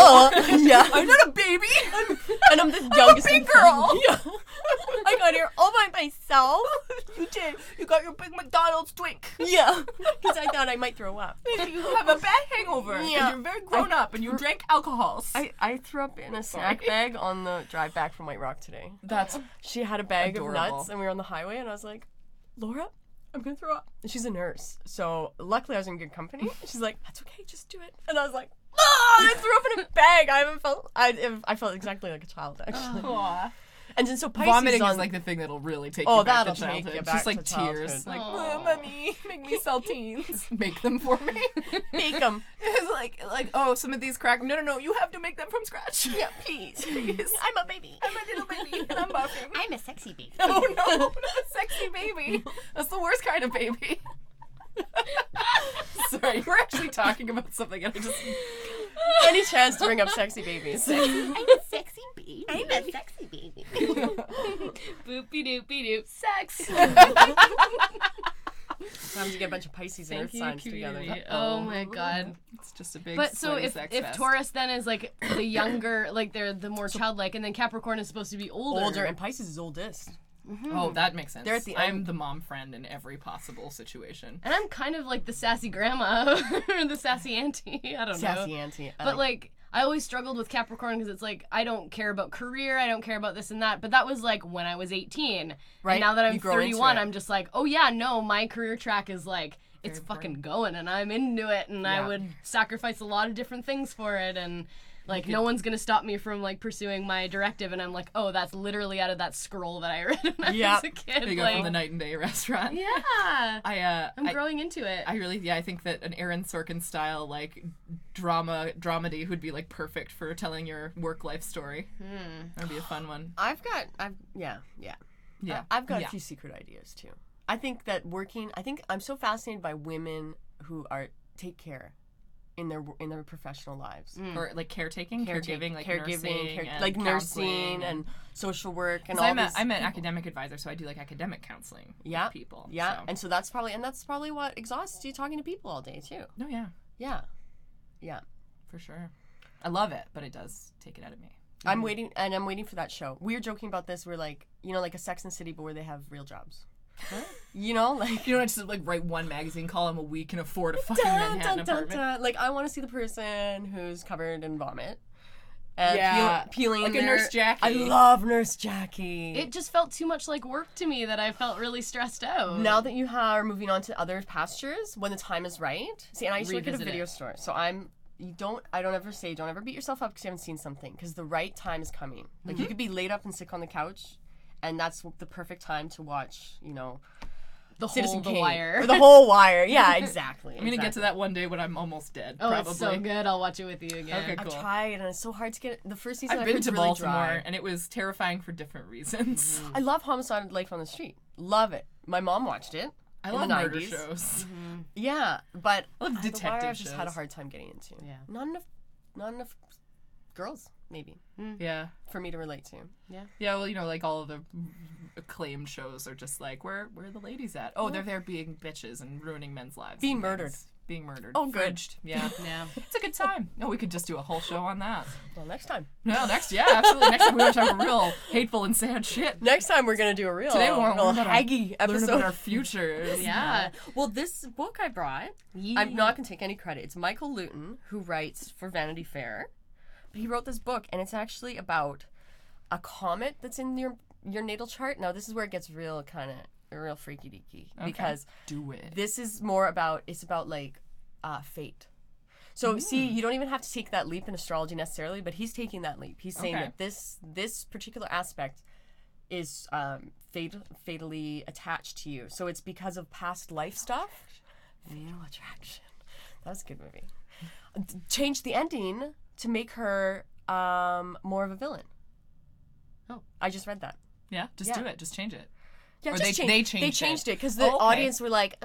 I'm not a baby. and I'm the youngest big girl. Yeah. I got here all by myself. You did. You got your big McDonald's drink. Yeah, because I thought I might throw up. You have a bad hangover. Yeah. And you're very grown up, and you drank alcohols. I threw up in a snack bag on the drive back from White Rock today. That's She had a bag Adorable. of nuts, and we were on the highway, and I was like, Laura, I'm gonna throw up. And she's a nurse, so luckily I was in good company. She's like, that's okay, just do it. And I was like, I threw up in a bag. I felt exactly like a child, actually. Aw. And then so Pisces Vomiting on, is like the thing that'll really take Oh, you back to that'll take childhood. you back Just like to tears. childhood. Like, Aw. mommy, make me saltines. Make them for me. make them. It's like, oh, some of these crack. No, you have to make them from scratch. Yeah, please. Please. I'm a baby. I'm a little baby and I'm buffing. I'm a sexy baby. Oh no, not a sexy baby. That's the worst kind of baby. Sorry, we're actually talking about something and I just... Any chance to bring up sexy babies? I'm a sexy baby. I'm a sexy baby. Boopy doopy doop. Sex. Time to get a bunch of Pisces and Earth signs together. Oh my god. It's just a big But so slutty if sex if fest. Taurus then is like the younger, like they're the more childlike, and then Capricorn is supposed to be older. Older, and Pisces is oldest. Oh, that makes sense. They're at the I'm end. the mom friend in every possible situation. And I'm kind of like the sassy grandma or the sassy auntie. I don't Sassy know. auntie. But like I always struggled with Capricorn because it's like I don't care about career, I don't care about this and that. But that was like when I was 18. Right. And now that I'm You grow into 31, it. I'm just like, oh yeah, no, my career track is like it's fucking going, and I'm into it, and I Yeah. would sacrifice a lot of different things for it, and like no one's gonna stop me from like pursuing my directive. And I'm like, oh, that's literally out of that scroll that I read when I Yeah. was a kid. You go like, from the night and day restaurant. yeah, I'm I growing into it. I think that an Aaron Sorkin style like dramedy would be like perfect for telling your work life story. That'd be a fun one. I've got a Yeah. few secret ideas too. I think that I'm so fascinated by women who take care in their professional lives. Or like caretaking, caregiving, like nursing, and like counseling nursing and social work and 'Cause all I'm these. an academic advisor, so I do like academic counseling with people. Yeah, so. and so that's probably what exhausts you, talking to people all day too. No, yeah, Yeah. for sure. I love it, but it does take it out of me. I'm waiting for that show. We were joking about this. We're like, like a Sex and the City, but where they have real jobs. You know, like You don't just like write one magazine column a week and afford a fucking Manhattan apartment. Like I want to see the person who's covered in vomit. And Yeah. peeling Like a their- Nurse Jackie. I love Nurse Jackie. It just felt too much like work to me that I felt really stressed out. Now that you are moving on to other pastures, when the time is right. See, and I used to work at a Revisit video it. store, so I don't ever say, don't ever beat yourself up because you haven't seen something, because the right time is coming. Like you could be laid up and sick on the couch, and that's the perfect time to watch, you know, the Citizen whole The Kane. Wire. Or the whole Wire. Yeah, exactly. I'm gonna get to that one day when I'm almost dead. Oh, probably. it's so good. I'll watch it with you again. Okay, I've cool. tried, and it's so hard to get. The first season I've I been heard to really Baltimore, dry. and it was terrifying for different reasons. I love Homicide: Life on the Street. Love it. My mom watched it. I in love the murder 90s. shows. Yeah, but I love The Wire detective I've just had a shows. hard time getting into. Yeah. Not enough girls, maybe, Yeah. for me to relate to. Yeah, well, you know, like all of the acclaimed shows are just like, where are the ladies at? Oh, they're there being bitches and ruining men's lives. Being and murdered. things. Being murdered. Oh, good. Fridged. Yeah. Yeah. It's a good time. No, we could just do a whole show on that. Well, next time. No, yeah, absolutely. Next time we want to talk real hateful and sad shit. Next time we're gonna do a real, Today we want to real learn about haggy learn episode. about our futures. Yeah. Well, this book I brought, I'm not gonna take any credit. It's Michael Luton, who writes for Vanity Fair. But he wrote this book, and it's actually about a comet that's in your natal chart. Now, this is where it gets real real freaky deaky, because Do it. this is more about, it's about like fate. So see, you don't even have to take that leap in astrology necessarily, but he's taking that leap. He's saying Okay. that this particular aspect is fatally attached to you. So it's because of past life stuff. Fatal Attraction. That was a good movie. Changed the ending to make her more of a villain. Oh. I just read that. Yeah, just Yeah. do it. Just change it. Yeah, Or just they They changed changed it. it because the Oh, okay. audience were like,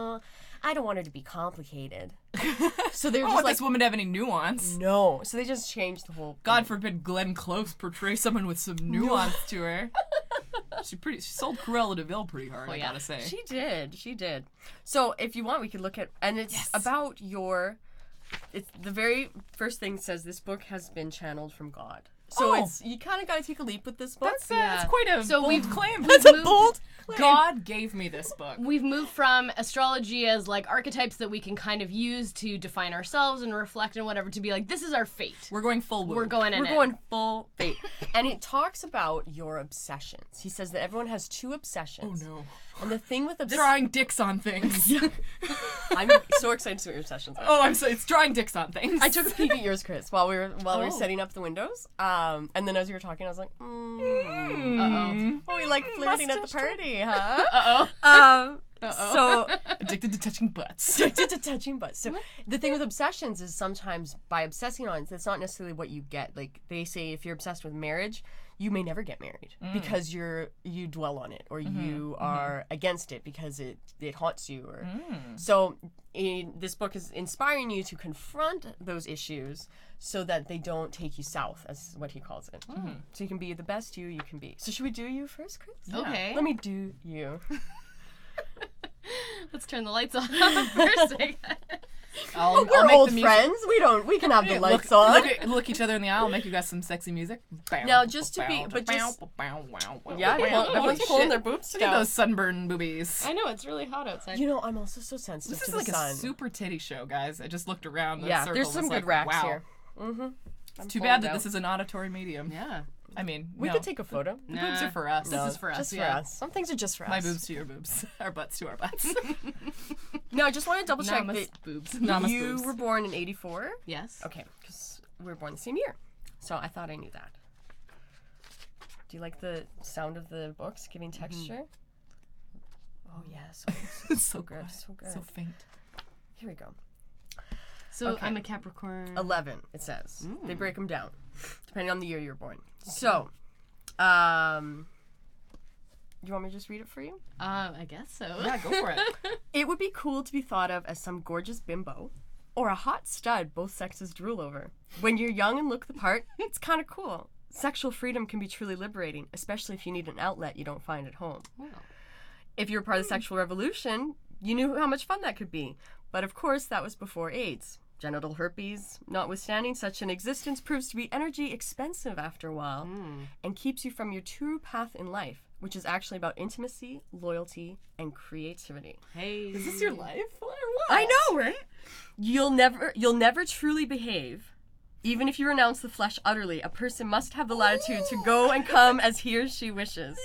I don't want her to be complicated. So they I were don't just want like, this woman to have any nuance. no. So they just changed the whole. God forbid Glenn Close portray someone with some nuance to her. She sold Cruella de Vil pretty hard, I yeah. gotta say. She did. So if you want, we could look at, and it's about your. It's the very first thing says this book has been channeled from God. So Oh. it's, you kind of got to take a leap with this book. That's quite a So bold we've- claim. That's a bold claim. God gave me this book. We've moved from astrology as like archetypes that we can kind of use to define ourselves and reflect and whatever to be like, this is our fate. We're going full woo. We're going in We're it. going full fate. And it talks about your obsessions. He says that everyone has two Oh obsessions. no. And the thing with obsessions. Drawing dicks on things. I'm so excited to see what your obsessions are. Oh, I'm so it's drawing dicks on things. I took a peek at yours, Chris, while we were setting up the windows. And then as you were talking, I was like, Uh-oh. oh, we like flirting at the party, huh? Uh-oh. So addicted to touching butts. addicted to touching butts. So the thing with obsessions is sometimes by obsessing on it, that's not necessarily what you get. Like they say, if you're obsessed with marriage, you may never get married because you dwell on it, or you are against it because it haunts you. Or so this book is inspiring you to confront those issues so that they don't take you south, as what he calls it. So you can be the best you can be. So should we do you first, Chris? Okay. Let me do you. Let's turn the lights on for a second. I'll We're make old the music. friends. We can have the lights look, on. Look each other in the eye. I'll make you guys some sexy music. Now, just to be- but just- Yeah, everyone's pulling their boobs Look at down. those sunburned boobies. I know, it's really hot outside. You know, I'm also so sensitive This to is like the sun. a super titty show, guys. I just looked around. The Yeah, circle there's was some like, good racks wow. here. It's too bad that this is an auditory medium. Yeah. I mean, We no, could take a photo. the boobs are for us. This is for us, Just yeah. for us. Some things are just for us. My boobs to your boobs. Our butts to our butts. No, I just want to double check Namas that boobs. Namas you boobs. were born in '84. Yes. Okay, because we were born the same year. So I thought I knew that. Do you like the sound of the books giving texture? Oh, yes. It's so good, good. so good. So faint. Here we go. So Okay. I'm a Capricorn. 11, it says. They break them down, depending on the year you were born. So, you want me to just read it for you? I guess so. Yeah, go for it. It would be cool to be thought of as some gorgeous bimbo or a hot stud both sexes drool over. When you're young and look the part, it's kind of cool. Sexual freedom can be truly liberating, especially if you need an outlet you don't find at home. Wow. If you were part of the sexual revolution, you knew how much fun that could be. But of course, that was before AIDS. Genital herpes, notwithstanding, such an existence proves to be energy expensive after a while and keeps you from your true path in life. which is actually about intimacy, loyalty, and creativity. Hey. Is this your life? Or what? I know, right? You'll never truly behave. Even if you renounce the flesh utterly, a person must have the latitude to go and come as he or she wishes.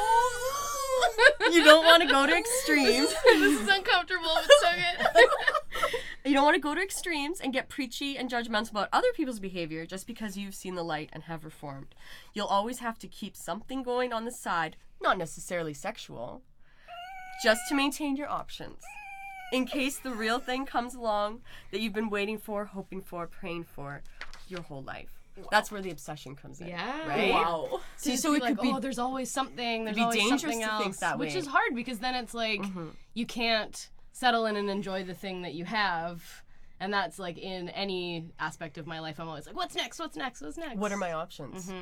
You don't want to go to extremes. This is uncomfortable, but so good. You don't want to go to extremes and get preachy and judgmental about other people's behavior just because you've seen the light and have reformed. You'll always have to keep something going on the side, not necessarily sexual, just to maintain your options. In case the real thing comes along that you've been waiting for, hoping for, praying for your whole life. That's where the obsession comes in. Yeah. Right? Wow. So it like, could be there's always something. There's be always dangerous something to else, think that which way. is hard because then it's like you can't settle in and enjoy the thing that you have, and that's like in any aspect of my life. I'm always like, what's next? What's next? What's next? what are my options?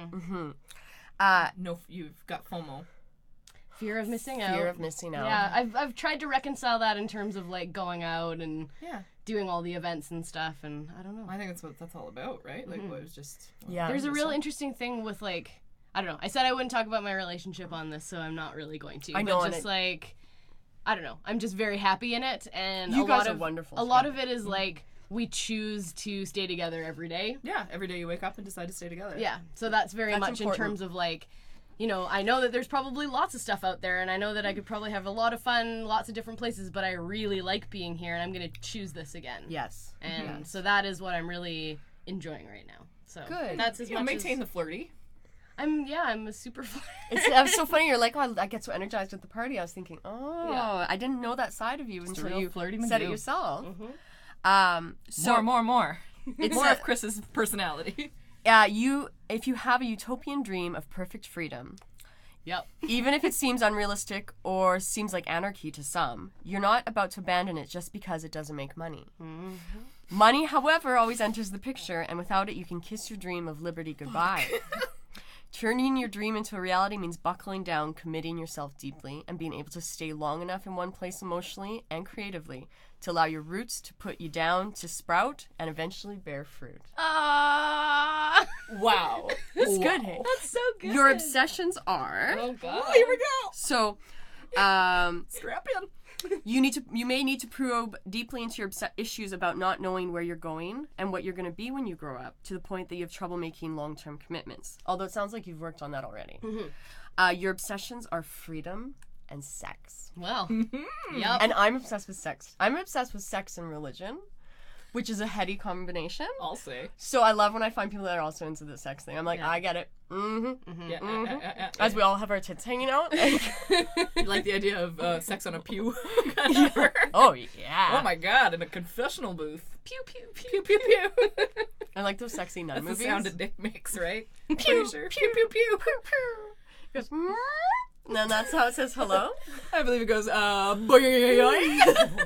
No, you've got FOMO. Fear of missing out. Fear of missing out. Yeah, I've tried to reconcile that in terms of like going out and Yeah. doing all the events and stuff, and I don't know. I think that's what that's all about, right? Like, what was just. Yeah. There's a real interesting thing with like, I don't know. I said I wouldn't talk about my relationship on this, so I'm not really going to. I know, But and just like, I don't know. I'm just very happy in it, and You a guys lot are of wonderful A lot together. of it is like we choose to stay together every day. Yeah, every day you wake up and decide to stay together. Yeah, so that's very That's much important. in terms of like, you know, I know that there's probably lots of stuff out there, and I know that I could probably have a lot of fun, lots of different places, but I really like being here, and I'm going to choose this again. Yes. And so that is what I'm really enjoying right now. So Good. that's as You know, much maintain as, the flirty. I'm a super fun. It's so funny. You're like, oh, I get so energized at the party. I was thinking, oh, Yeah. I didn't know that side of you a until real you flirty said it Magoo. yourself. So more. It's More a- of Chris's personality. if you have a utopian dream of perfect freedom, Yep. even if it seems unrealistic or seems like anarchy to some, you're not about to abandon it just because it doesn't make money. Money, however, always enters the picture, and without it, you can kiss your dream of liberty goodbye. Turning your dream into a reality means buckling down, committing yourself deeply, and being able to stay long enough in one place emotionally and creatively to allow your roots to put you down, to sprout, and eventually bear fruit. Wow. It's good, hey? That's so good. Your obsessions are... Oh god. Here we go. So, Strap in. you may need to probe deeply into your issues about not knowing where you're going and what you're going to be when you grow up, to the point that you have trouble making long-term commitments. Although it sounds like you've worked on that already. Your obsessions are freedom and sex. Well. Yep. And I'm obsessed with sex. I'm obsessed with sex and religion, which is a heady combination. I'll say. So I love when I find people that are also into the sex thing. I'm like, I get it. Yeah. As we all have our tits hanging out. You like the idea of sex on a pew? Oh, yeah. Oh my god, in a confessional booth. Pew pew pew. Pew pew pew. I like those sexy nun That's movies. the sound a dick makes, right? Pew pew pew pew. It goes, and then that's how it says hello. I believe it goes boing.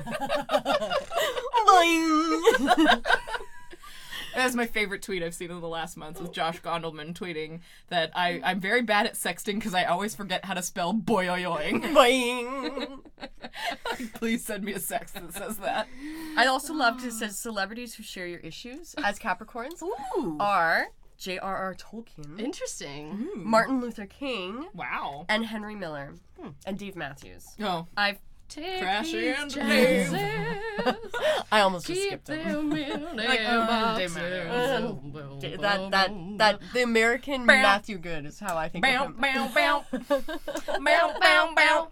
That's my favorite tweet I've seen in the last month, with Josh Gondelman tweeting that I'm very bad at sexting because I always forget how to spell boing. Boing. Please send me a sext that says that. I also love because it says celebrities who share your issues as Capricorns Ooh. are J.R.R. Tolkien, Interesting. Martin Luther King, Wow. and Henry Miller, and Dave Matthews. Oh. I Crashing these into chances, almost just keep skipped him. them in Like, their Dave boxes. That the American Bow. Matthew Good is how I think Bow, of him. bow, bow. Bow, bow, bow.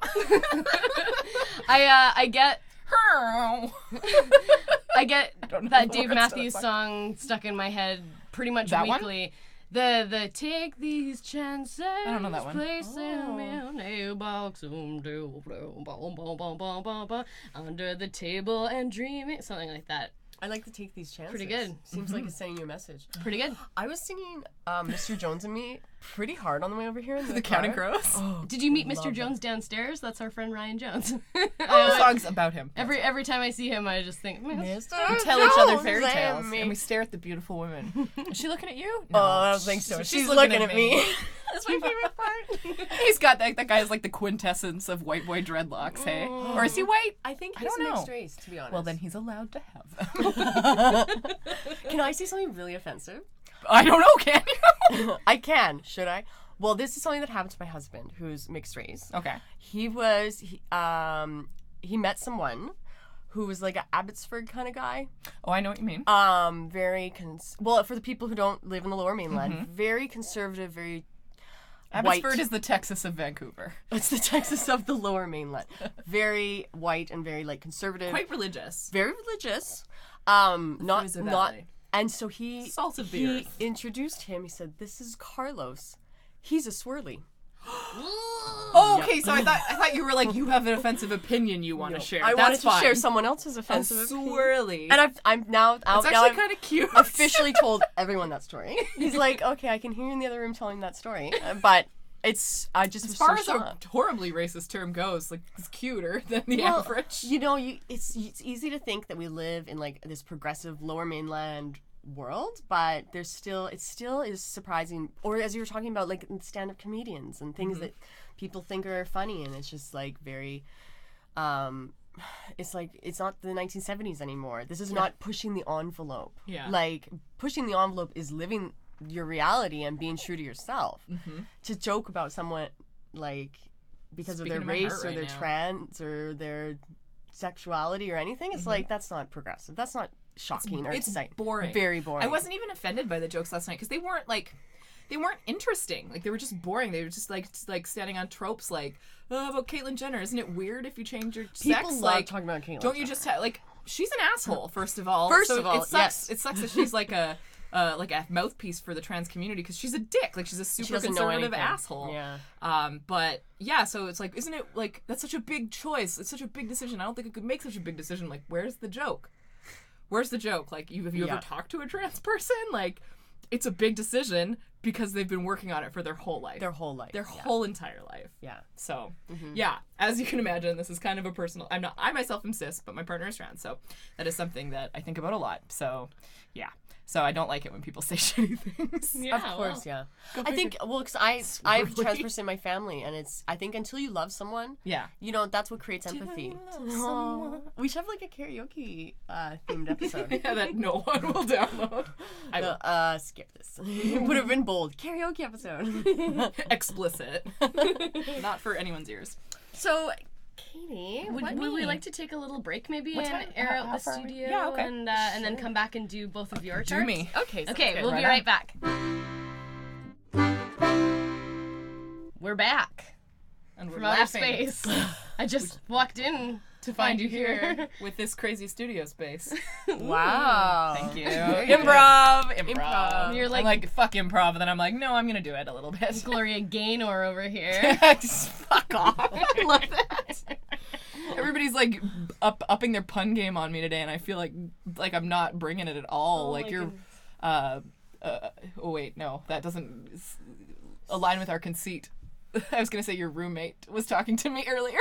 I get Don't know that the Dave words to Matthews that song stuck in my head pretty much That one? weekly. The take these chances. I don't know that one. Place them in a box under the table and dreaming, something like that. I like to take these chances. Pretty good. Seems like it's sending you a message. Pretty good. I was singing Mr. Jones and Me pretty hard on the way over here. In the Counting car. Crows. Did you meet Love Mr. that. Jones downstairs? That's our friend Ryan Jones. The song's about him. Every time I see him, I just think, man, Mr. We tell each other Jones fairy and tales, me. and we stare at the beautiful women. Is she looking at you? Oh, I don't think so. She's looking at me. That's my favorite part. He's got that guy is like the quintessence of white boy dreadlocks, hey? Or is he white? I think I he's don't know. mixed race, to be honest. Well, then he's allowed to have them. Can I say something really offensive? I don't know, can you? I can. Should I? Well, this is something that happened to my husband, who's mixed race. Okay. He met someone who was like an Abbotsford kind of guy. Oh, I know what you mean. Very well, for the people who don't live in the Lower Mainland, very conservative, very Abbotsford white. is the Texas of Vancouver. It's the Texas of the Lower Mainland. Very white and very like conservative. Quite religious. Very religious. Fraser Not. Valley. And so he Salt of the he earth. introduced him. He said, "This is Carlos. He's a swirly." Oh, okay. So I thought you were like, you have an offensive opinion you want to share. I That's wanted to fine. share someone else's A offensive opinion. swirly. And I'm now out. It's Now actually I've kind of cute. officially told everyone that story. He's like, "Okay, I can hear you in the other room telling that story," but I just As was far so as shocked. a horribly racist term goes, like it's cuter than the Well, average. You know, it's easy to think that we live in like this progressive Lower Mainland world, but it still is surprising. Or as you were talking about, like stand-up comedians and things that people think are funny, and it's just like very. It's like it's not the 1970s anymore. This is not pushing the envelope. Yeah. Like pushing the envelope is living your reality and being true to yourself. To joke about someone like because Speaking of to their my race heart or right their now. trans or their sexuality or anything, it's like that's not progressive. That's not shocking or It's exciting. boring. Very boring. I wasn't even offended by the jokes last night because they weren't interesting. Like they were just boring. They were just like standing on tropes like, oh, about Caitlyn Jenner. Isn't it weird if you change your People sex? love Like, talking about Caitlyn don't you Jenner. just have like she's an asshole first of all. First So of all, it sucks. yes. It sucks that she's like a mouthpiece for the trans community because she's a dick. Like she's a super doesn't know conservative anything. asshole. Yeah. But yeah, so it's like, isn't it like that's such a big choice? It's such a big decision. I don't think it could make such a big decision. Like, where's the joke? Where's the joke? Like, have you Yeah. ever talked to a trans person? Like, it's a big decision because they've been working on it for their whole life. Their whole life. Their yeah. whole entire life. Yeah. So, yeah, as you can imagine, this is kind of a personal. I myself am cis, but my partner is trans, so that is something that I think about a lot. So, yeah. So I don't like it when people say shitty things. Yeah, Of course, yeah. I figure. think, well, because I have a Swirly. trans person in my family, and I think until you love someone, Yeah. you know, that's what creates empathy. We should have like a karaoke themed episode. Yeah, that no one will download. I will. Skip this. It would have been bold. Karaoke episode. Explicit. Not for anyone's ears. So, Katie, Would we like to take a little break maybe What and time? air How out the far are we? studio Yeah, okay. and then come back and do both of your Do charts? me. Okay. Okay, good. we'll Right be on. right back. We're back And we're from outer laughing space. I just walked in to find you here with this crazy studio space. Wow. Thank you. Improv. You're I'm like, fuck improv, and then I'm like, no, I'm gonna do it a little bit. Gloria Gaynor over here. Just fuck off. I love that. Everybody's like upping their pun game on me today, and I feel like I'm not bringing it at all. Oh like my you're, goodness. oh wait, no, that doesn't align with our conceit. I was gonna say your roommate was talking to me earlier,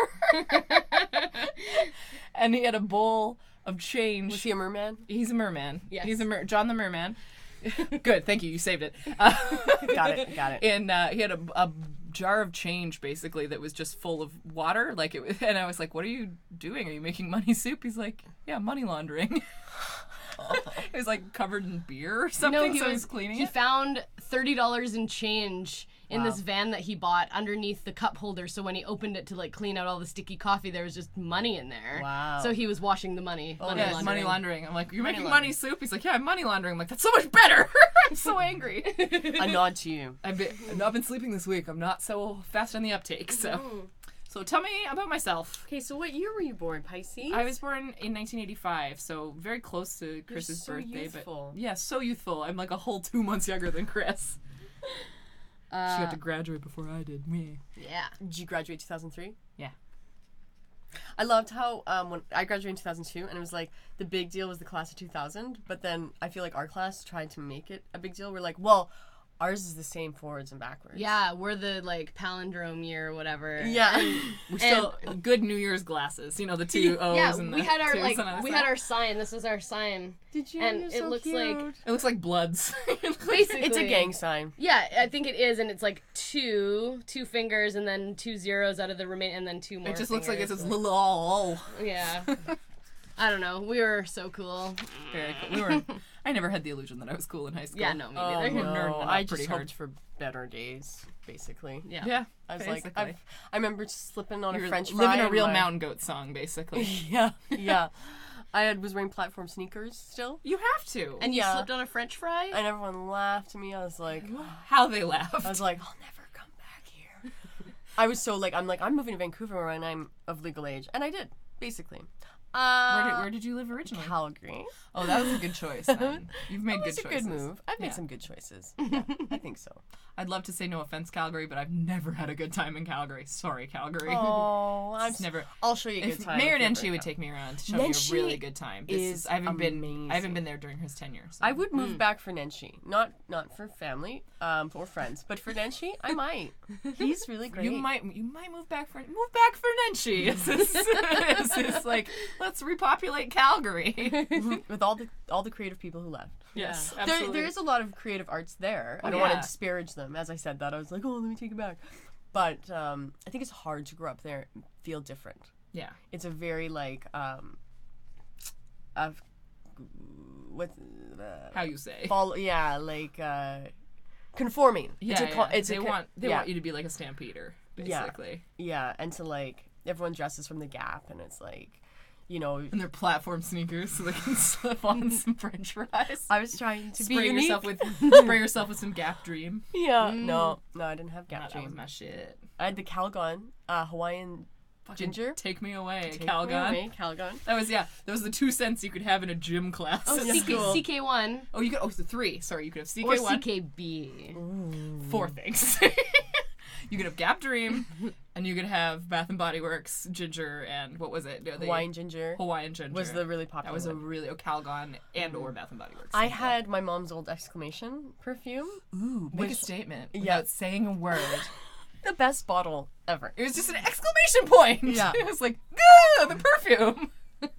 and he had a bowl of change. Was he a merman? He's a merman. Yes. He's a John the Merman. Good, thank you. You saved it. Got it. And he had a jar of change basically that was just full of water. Like it was, and I was like, "What are you doing? Are you making money soup?" He's like, "Yeah, money laundering." It was like covered in beer or something. So he was cleaning He it. found $30 in change in Wow. this van that he bought underneath the cup holder. So when he opened it to like clean out all the sticky coffee, there was just money in there. Wow. So he was washing the money. money Yeah, laundering. money laundering. I'm like, "You're making laundering. money soup?" He's like, "Yeah, I'm money laundering." I'm like, "That's so much better." I'm so angry. A nod to you. I've not been sleeping this week. I'm not so fast on the uptake. So tell me about myself. Okay, so what year were you born, Pisces? I was born in 1985, so very close to Chris's so birthday. youthful. But yeah, so youthful. I'm like a whole 2 months younger than Chris. She got to graduate before I did. Me. Yeah. Did you graduate 2003? Yeah. I loved how when I graduated in 2002, and it was like the big deal was the class of 2000, but then I feel like our class tried to make it a big deal. We're like, well, ours is the same forwards and backwards. Yeah, we're the like palindrome year or whatever. Yeah. We still good New Year's glasses. You know, the two O's Yeah, and we the had our twos like on either we side. had our sign. This was our sign. Did you? And You're it so looks like- cute. It looks like Bloods. Basically, It's a gang sign. Yeah, I think it is, and it's like two fingers, and then 2 zeros out of the remain, and then 2 more. It just looks like it's fingers. this little all. Yeah. I don't know. We were so cool. Very cool. I never had the illusion that I was cool in high school. Yeah, no, me Oh, neither. We're nerding it no. up I pretty just hard. hoped for better days, basically. Yeah. Yeah. I was basically. like, I remember slipping on You a were French fry. living a and real my- mountain goat song, basically. Yeah, yeah. I was wearing platform sneakers still, You have to. And you Yeah. slipped on a French fry? and everyone laughed at me. I was like, How they laughed. I was like, I'll never come back here. I was so like, I'm moving to Vancouver when I'm of legal age, and I did basically. where did you live originally? Calgary. Oh, that was a good choice. Then. You've made good It's a choices. good move. I've made Yeah. some good choices. Yeah, I think so. I'd love to say no offense, Calgary, but I've never had a good time in Calgary. Sorry, Calgary. Oh, I'm It's never. I'll show you a If good time. Mayor if you ever Nenshi would come. take me around to show me a Nenshi really good time. I haven't amazing. been there during his tenure. So. I would move back for Nenshi, not for family, or friends, but for Nenshi, I might. He's really great. You might move back for Nenshi. It's just like, let's repopulate Calgary. with all the creative people who left. Yes, There, absolutely. there is a lot of creative arts there. I Oh, don't want to yeah. disparage them. As I said that, I was like, oh, let me take it back. But I think it's hard to grow up there and feel different. Yeah. It's a very like what How you say? follow conforming. Yeah, It's a they con- want yeah. want you to be like a stampeder, basically. Yeah, and to like everyone dresses from the Gap, and it's like, you know, And their platform sneakers so they can slip on some French fries. I was trying to be Spray unique. yourself with some Gap Dream. Yeah, no, I didn't have Gap That was Dream. my shit. I had the Calgon, Hawaiian ginger. Take me away, Take me Calgon. away, Calgon. That was the 2 cents you could have in a gym class. Oh, at CK, school. CK1 Oh, you could. Oh, it's the 3. Sorry, you could have or CK1. CKB. 4 things. You could have Gap Dream, and you could have Bath and Body Works ginger, and what was it? Hawaiian ginger Hawaiian ginger was the really popular That was a one. really Calgon and or Bath and Body Works. I had my mom's old exclamation perfume. Ooh, make a which- statement yeah. without saying a word. The best bottle ever. It was just an exclamation point. Yeah. It was like, the perfume.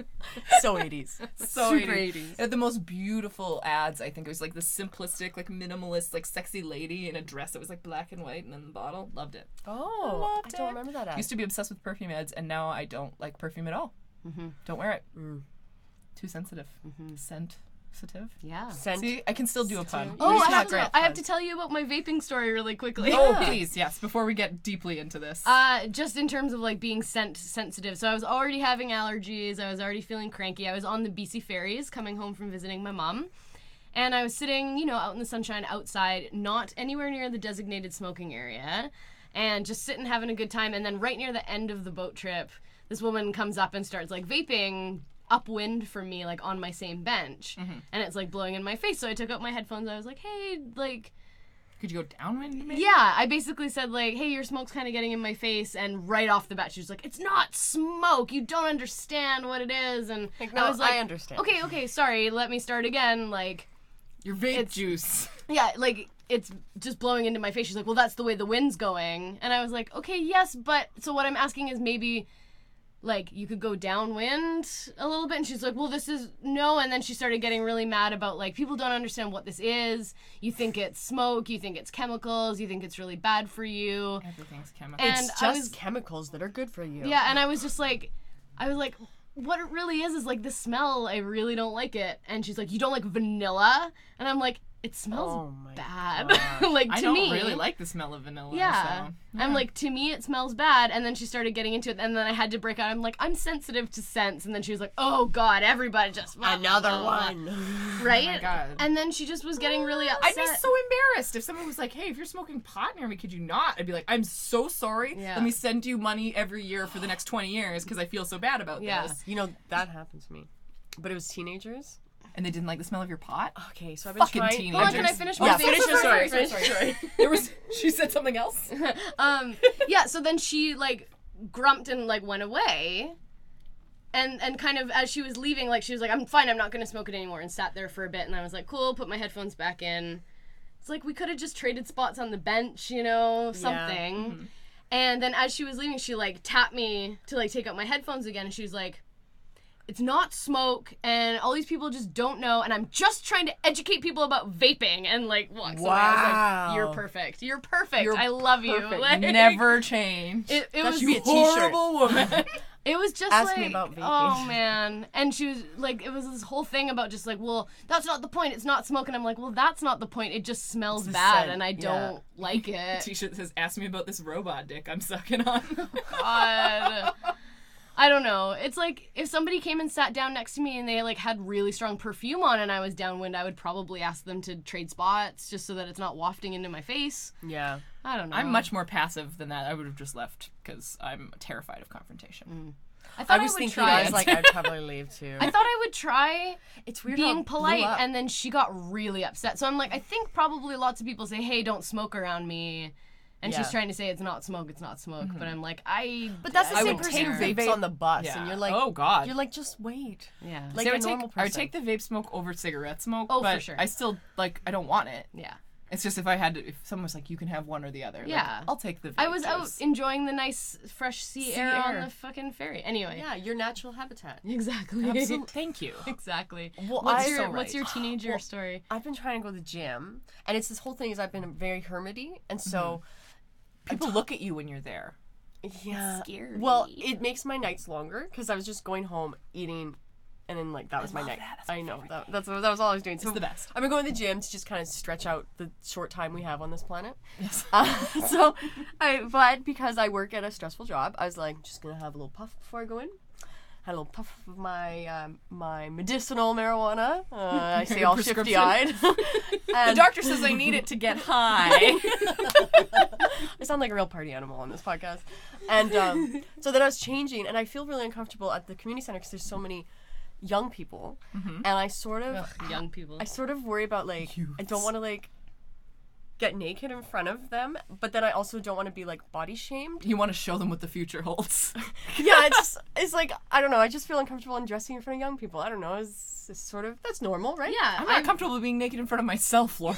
So 80s. So Super 80s. 80s. It had the most beautiful ads. I think it was like the simplistic, like minimalist, like sexy lady in a dress that was like black and white and in the bottle. Loved it. Oh, I Loved don't it. remember that ad. Used to be obsessed with perfume ads, and now I don't like perfume at all. Don't wear it. Too sensitive. Sensitive. Yeah. Scent. See, I can still do a pun. Oh, Yours I is have, not great. I have to tell you about my vaping story really quickly. Oh, please, yes. Before we get deeply into this. Just in terms of like being scent sensitive. So I was already having allergies. I was already feeling cranky. I was on the BC ferries coming home from visiting my mom. And I was sitting, you know, out in the sunshine outside, not anywhere near the designated smoking area, and just sitting having a good time. And then right near the end of the boat trip, this woman comes up and starts like vaping upwind from me, like on my same bench. And it's like blowing in my face. So I took out my headphones. I was like, hey, like, Could you go downwind, maybe? yeah, I basically said like, hey, your smoke's kind of getting in my face, and right off the bat she was like, it's not smoke, you don't understand what it is. And Like, I no, was like, I understand. okay, sorry, let me start again. Like, Your vape juice. yeah, like it's just blowing into my face. She's like, well, that's the way the wind's going. And I was like, okay, yes, but so what I'm asking is maybe like you could go downwind a little bit. And she's like, well, this is no. And then she started getting really mad about like, people don't understand what this is. You think it's smoke, you think it's chemicals, you think it's really bad for you. Everything's chemical. And It's I just was, chemicals that are good for you. yeah, and I was just like, what it really is like the smell, I really don't like it. And she's like, you don't like vanilla? And I'm like, it smells Oh my bad. gosh. Like to I don't me. really like the smell of vanilla. Yeah. So. I'm like, to me it smells bad. And then she started getting into it. And then I had to break out. I'm like, I'm sensitive to scents. And then she was like, oh God, everybody just. Another one. Right? Oh my God. And then she just was getting really upset. I'd be so embarrassed if someone was like, hey, if you're smoking pot near me, could you not? I'd be like, I'm so sorry. Yeah. Let me send you money every year for the next 20 years because I feel so bad about Yeah. this. You know, that happened to me. But it was teenagers. And they didn't like the smell of your pot? Okay, so I've been Fucking trying. teenagers. Hold on, can I finish my Yeah, thing? finish your story. Sorry. There was, she said something else? Yeah, so then she like grumped and like went away. And kind of as she was leaving, like she was like, I'm fine, I'm not gonna smoke it anymore, and sat there for a bit. And I was like, cool, put my headphones back in. It's like we could have just traded spots on the bench, you know, something. And then as she was leaving, she like tapped me to like take out my headphones again, and she was like, it's not smoke, and all these people just don't know, and I'm just trying to educate people about vaping, and like walks away. I was Wow. like, you're perfect. You're perfect. You're I love you. Perfect. Like, Never change. It That was should be a t-shirt. horrible woman. It was just Ask like, me about vaping. oh man. And she was like, it was this whole thing about just like, well, that's not the point. It's not smoke. And I'm like, well, that's not the point. It just smells the bad, scent, and I yeah. don't like it. T-shirt says, "Ask me about this robot dick I'm sucking on." God. I don't know. It's like if somebody came and sat down next to me and they like had really strong perfume on and I was downwind, I would probably ask them to trade spots just so that it's not wafting into my face. Yeah. I don't know. I'm much more passive than that. I would have just left because I'm terrified of confrontation. I thought I was would thinking, try I was it. like, I'd probably leave too. I thought I would try It's weird how being it blew polite, up. and then she got really upset. So I'm like, I think probably lots of people say, hey, don't smoke around me. And she's Yeah. trying to say it's not smoke. But I'm like, But that's the I same would person who care. vapes on the bus, Yeah. and you're like, oh god. you're like, just wait. Yeah. Like See, a I would normal take, I would person. take the vape smoke over cigarette smoke. Oh, for but sure. I still like. I don't want it. Yeah. It's just if someone was like, you can have one or the other. Like, Yeah. I'll take the vape. I was out juice. enjoying the nice fresh sea air on air. the fucking ferry. Anyway. Yeah, your natural habitat. Exactly. Absolutely. Thank you. Exactly. Well, What's I- your so What's right. your teenager Well, story? I've been trying to go to the gym, and it's this whole thing is I've been very hermity, and so People look at you when you're there. yeah. scary. Well, it makes my nights longer because I was just going home eating, and then like that was my love night. that. That's my I know that was all I was doing. So the best. I've been going to the gym to just kind of stretch out the short time we have on this planet. Yes. But because I work at a stressful job, I was like, just gonna have a little puff before I go in. Had a little puff of my my medicinal marijuana. I say Your all prescription. shifty-eyed. The And doctor says I need it to get high. I sound like a real party animal on this podcast. And so then I was changing, and I feel really uncomfortable at the community center because there's so many young people, and I sort of Young people. I sort of worry about like I don't want to like get naked in front of them, but then I also don't want to be like body shamed. You want to show them what the future holds. Yeah, it's like I don't know. I just feel uncomfortable in dressing in front of young people. I don't know. It's sort of that's normal, right? yeah. I'm not comfortable being naked in front of myself, Laura.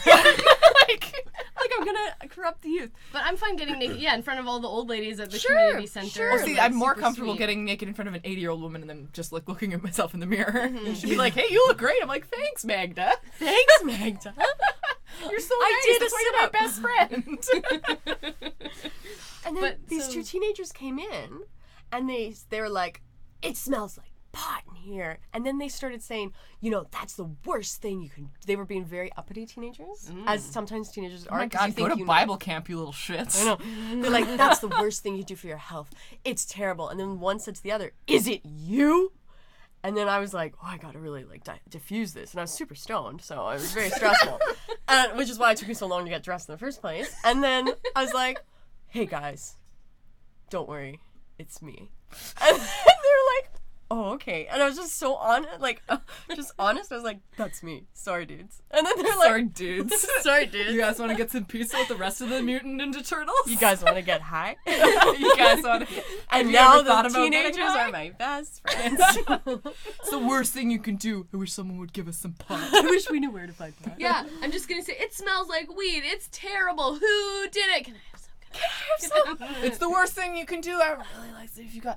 Like I'm gonna corrupt the youth. But I'm fine getting naked. Yeah, in front of all the old ladies at the Sure, community center. sure. Well, see, Like, I'm more super comfortable sweet. getting naked in front of an 80-year-old woman and then just like looking at myself in the mirror. She'd be like, "Hey, you look great." I'm like, "Thanks, Magda. Thanks, Magda. You're so I nice. did a That's why you're my best friend." And then But, these so- two teenagers came in, and they were like, "It smells like pot in here." And then they started saying, "You know, that's the worst thing you can." They were being very uppity teenagers, as sometimes teenagers Oh are. my 'cause God, you go think to you know. Bible camp, you little shits. I know. They're like, "That's the worst thing you do for your health. It's terrible." And then one said to the other, "Is it you?" And then I was like, "Oh, I gotta really like diffuse this." And I was super stoned, so it was very stressful, which is why it took me so long to get dressed in the first place. And then I was like, "Hey guys, don't worry, it's me." And they were like, "Oh, okay." And I was just so just honest. I was like, "That's me. Sorry, dudes." And then they're like, Sorry, dudes. "Sorry, dudes. You guys want to get some pizza with the rest of the Mutant Ninja Turtles? You guys want to get high?" You guys want to? And you now ever thought the about getting teenagers high? are my best friends. It's the worst thing you can do. I wish someone would give us some pot. I wish we knew where to find that. Yeah, I'm just gonna say it smells like weed. It's terrible. Who did it? Can I have some? It's the worst thing you can do. I really like if you got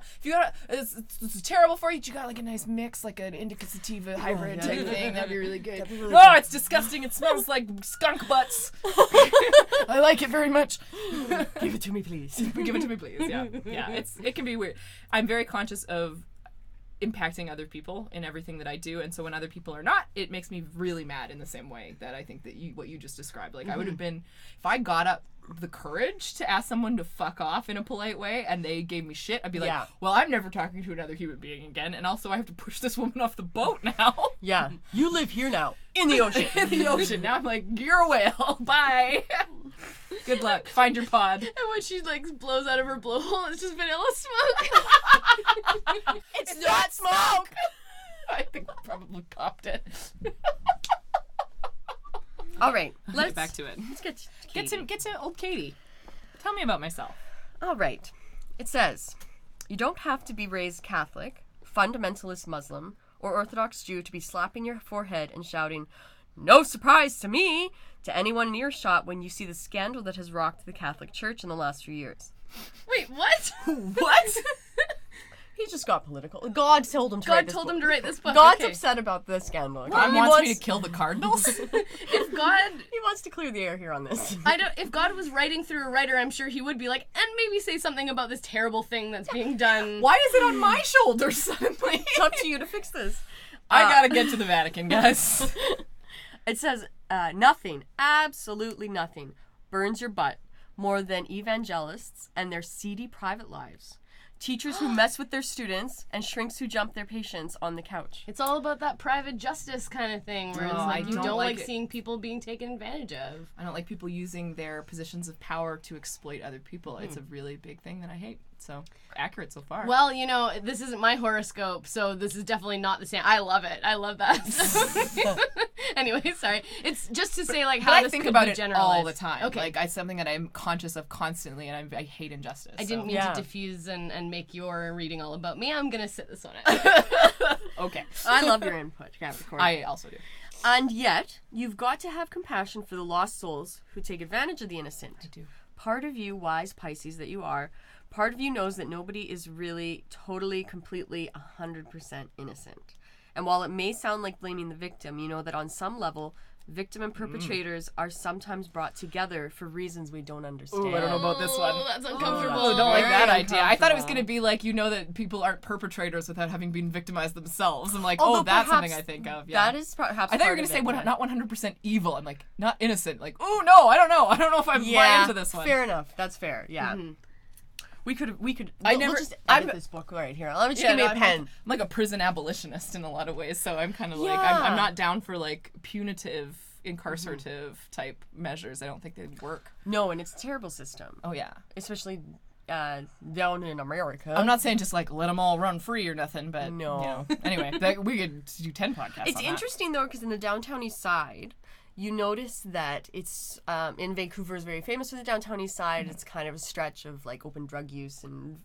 it's terrible for you. You got like a nice mix, like an indica sativa hybrid yeah. type thing. That'd be really good. That'd be really Oh, good. it's disgusting. It smells like skunk butts. I like it very much. Give it to me, please. Give it to me, please. Yeah, yeah. It can be weird. I'm very conscious of impacting other people in everything that I do, and so when other people are not, it makes me really mad in the same way that I think that what you just described. Like I would have been if I got up the courage to ask someone to fuck off in a polite way and they gave me shit, I'd be like, Yeah. well, I'm never talking to another human being again, and also I have to push this woman off the boat now. Yeah, you live here now, in the ocean. In the ocean. Now I'm like, you're a whale. Bye. Good luck. Find your pod. And when she like blows out of her blowhole, it's just vanilla smoke. It's not smoke! I think I probably popped it. All right, Let's get back to it. Let's get Get to old Katie. Tell me about myself. All right. It says, you don't have to be raised Catholic, fundamentalist Muslim, or Orthodox Jew to be slapping your forehead and shouting, "No surprise to me," to anyone in earshot when you see the scandal that has rocked the Catholic Church in the last few years. Wait, what? What? He just got political. God told him to write God this told book. him to write this book. God's okay. upset about the scandal. God He wants me to kill the Cardinals? If God, He wants to clear the air here on this. if God was writing through a writer, I'm sure he would be like, and maybe say something about this terrible thing that's being done. Why is it on my shoulders suddenly? It's up to you to fix this. I gotta get to the Vatican, guys. It says nothing, absolutely nothing, burns your butt more than evangelists and their seedy private lives. Teachers who mess with their students and shrinks who jump their patients on the couch. It's all about that private justice kind of thing, where it's Oh, like I you don't don't like like it. seeing people being taken advantage of. I don't like people using their positions of power to exploit other people. It's a really big thing that I hate. So, accurate so far. Well, you know, this isn't my horoscope, so this is definitely not the same. I love it. I love that. Anyway, sorry. It's just to say, like, how but I this think could about be it generalized. all the time. Okay. Like, it's something that I'm conscious of constantly, and I hate injustice. I didn't mean Yeah. to diffuse and make your reading all about me. I'm gonna sit this one out. Okay. I love your input, Capricorn. I also do. And yet, you've got to have compassion for the lost souls who take advantage of the innocent. I do. Part of you, wise Pisces that you are, part of you knows that nobody is really totally, completely, 100% innocent. And while it may sound like blaming the victim, you know that on some level, victim and perpetrators are sometimes brought together for reasons we don't understand. Ooh, I don't know about this one. Oh, that's uncomfortable. Oh, don't like Very that idea. I thought it was uncomfortable. going to be like, you know that people aren't perpetrators without having been victimized themselves. I'm like, Although oh, that's something perhaps I think of. Yeah. That is perhaps I thought you were part going to of say it, not 100% evil. I'm like, not innocent. Like, oh, no, I don't know. I don't know if I'm buy into this one. Fair enough. That's fair. Yeah. Mm-hmm. We could. I We'll never- just I'm- edit this book right here. Let me just Yeah, give me no, a I'm pen. like- I'm like a prison abolitionist in a lot of ways, so I'm kind of like, Yeah. I'm not down for like punitive, incarcerative type measures. I don't think they'd work. No, and it's a terrible system, Oh, yeah. especially down in America. I'm not saying just like let them all run free or nothing, but No. you know. Anyway, we could do 10 podcasts. It's on that. interesting though, because in the downtown east side, you notice that it's in Vancouver is very famous for the downtown east side. It's kind of a stretch of like open drug use and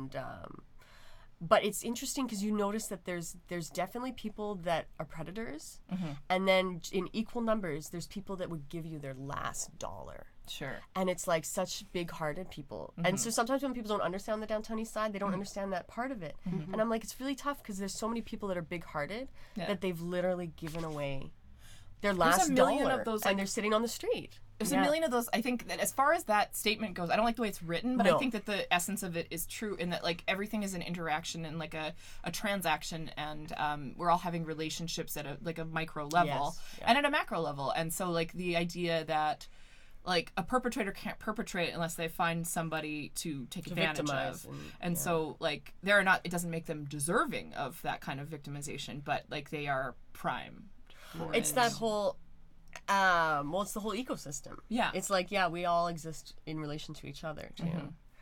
but it's interesting because you notice that there's definitely people that are predators, and then in equal numbers there's people that would give you their last dollar. Sure. And it's like such big-hearted people. And so sometimes when people don't understand the downtown east side, they don't understand that part of it. And I'm like, it's really tough because there's so many people that are big-hearted Yeah. that they've literally given away their last a million dollar of those, and like- they're sitting on the street. There's Yeah. a million of those. I think that as far as that statement goes, I don't like the way it's written, but I No. think that the essence of it is true in that like everything is an interaction and like a transaction, and we're all having relationships at a micro level Yes, yeah. and at a macro level. And so like the idea that like a perpetrator can't perpetrate unless they find somebody to take advantage victimize of. and- And so like they're not, it doesn't make them deserving of that kind of victimization, but like they are prime. for It's it. that whole, well, it's the whole ecosystem. Yeah. It's like, yeah, we all exist in relation to each other, too.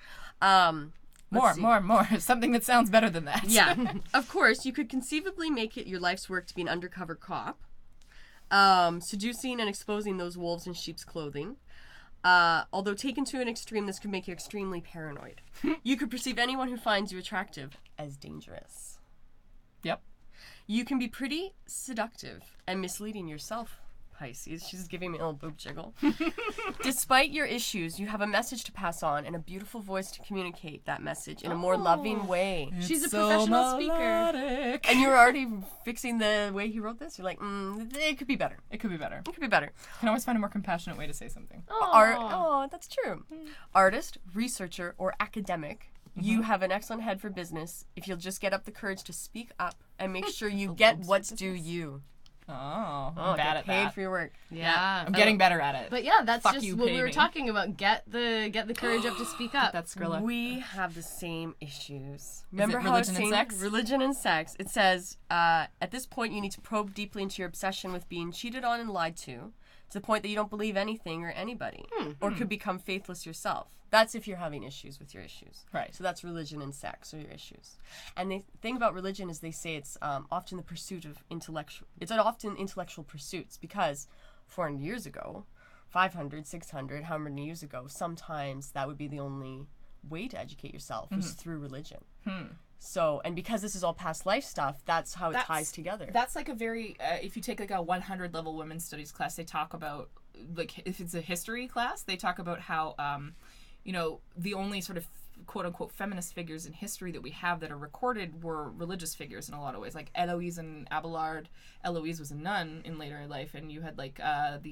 more, let's see. more. Something that sounds better than that. Yeah. Of course, you could conceivably make it your life's work to be an undercover cop, seducing and exposing those wolves in sheep's clothing. Although taken to an extreme, this could make you extremely paranoid. You could perceive anyone who finds you attractive as dangerous. Yep. You can be pretty seductive and misleading yourself, Pisces. She's giving me a little boob jiggle. Despite your issues, you have a message to pass on and a beautiful voice to communicate that message in a more loving way. She's a professional speaker. melodic. And you're already fixing the way he wrote this. You're like, it could be better. It could be better. It could be better. Can always find a more compassionate way to say something. That's true. Artist, researcher, or academic. You have an excellent head for business if you'll just get up the courage to speak up and make sure you get what's due you. Oh, I'm Oh, bad get at paid that. for your work. Yeah. I'm getting better at it. But yeah, that's Fuck just you, what pay we were me. talking about. Get the courage up to speak up. That's Skrilla. We have the same issues. Remember it how religion it's and saying sex? religion and sex? It says, at this point, you need to probe deeply into your obsession with being cheated on and lied to the point that you don't believe anything or anybody, or could become faithless yourself. That's if you're having issues with your issues. Right. So that's religion and sex, or your issues. And the thing about religion is they say it's often the pursuit of intellectual. It's often intellectual pursuits because 400 years ago, 500, 600, how many years ago, sometimes that would be the only way to educate yourself was through religion. So, and because this is all past life stuff, that's how it ties together. That's like a very, if you take like a 100 level women's studies class, they talk about, like if it's a history class, they talk about how, you know, the only sort of quote unquote feminist figures in history that we have that are recorded were religious figures in a lot of ways, like Eloise and Abelard. Eloise was a nun in later life, and you had like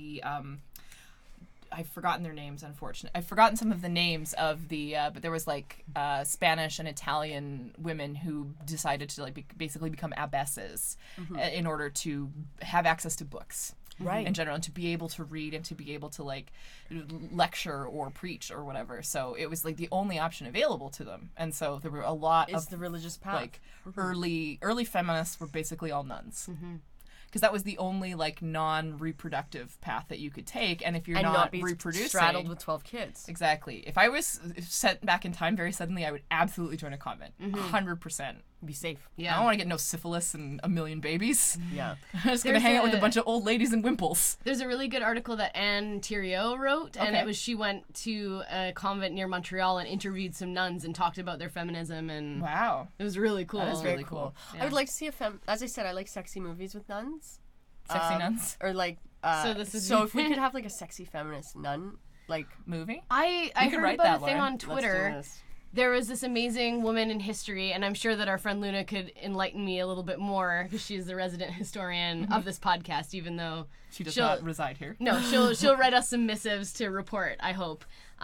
I've forgotten their names, unfortunately. I've forgotten some of the names of the, but there was like Spanish and Italian women who decided to like basically become abbesses in order to have access to books. Right. In general, and to be able to read and to be able to like lecture or preach or whatever. So it was like the only option available to them. And so there were a lot It's of the religious path. like early feminists were basically all nuns. Because that was the only like non-reproductive path that you could take, and if you're and not be reproducing, straddled with 12 kids. exactly. If I was sent back in time very suddenly, I would absolutely join a convent, 100%. Be safe. I don't want to get no syphilis and a million babies. Yeah. I'm just gonna There's hang out with a a- bunch of old ladies in wimples. There's a really good article that Anne Thériault wrote, and Okay. it was she went to a convent near Montreal and interviewed some nuns and talked about their feminism, and Wow. it was really cool. That is Very really cool. cool. Yeah. I would like to see as I said, I like sexy movies with nuns. Sexy nuns Or like, So this is- so if we could have like a sexy feminist nun, like, movie. I could heard write about that, a thing Lauren. on let's do Twitter. this. There was this amazing woman in history, and I'm sure that our friend Luna could enlighten me a little bit more because she's the resident historian of this podcast, even though She does she'll- not reside here. No, she'll write us some missives to report, I hope.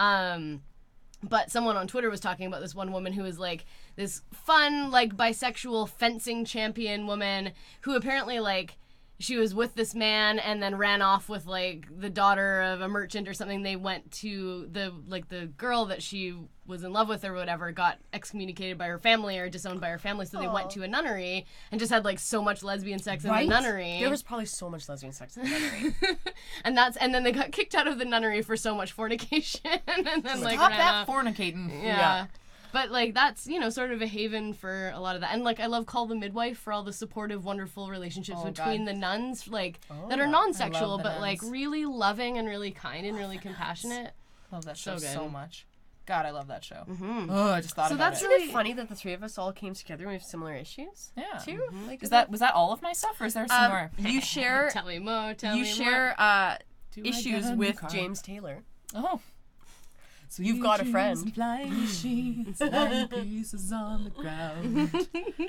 But someone on Twitter was talking about this one woman who was like this fun, like bisexual fencing champion woman who apparently like she was with this man and then ran off with like the daughter of a merchant or something. They went to the girl that she was in love with or whatever got excommunicated by her family or disowned by her family, so they went to a nunnery and just had like so much lesbian sex in the nunnery. There was probably so much lesbian sex in the nunnery. and then they got kicked out of the nunnery for so much fornication and then like Stop ran that off. fornicating. Yeah. But like that's, you know, sort of a haven for a lot of that. And like I love Call the Midwife for all the supportive, wonderful relationships Oh, between God. the nuns, like that are non-sexual, I love the but like nuns. really loving and really kind and really compassionate. Love that So show so good. much. God, I love that show. Oh, I just thought So about that's it. Isn't it funny that the three of us all came together and we have similar issues? Yeah. Too? Like, Was that all of my stuff, or is there some more? you share Tell me more. Tell you me share Do I issues get a new with car? James Taylor. Oh. So You've got a friend. Flying machines, lying pieces on the ground.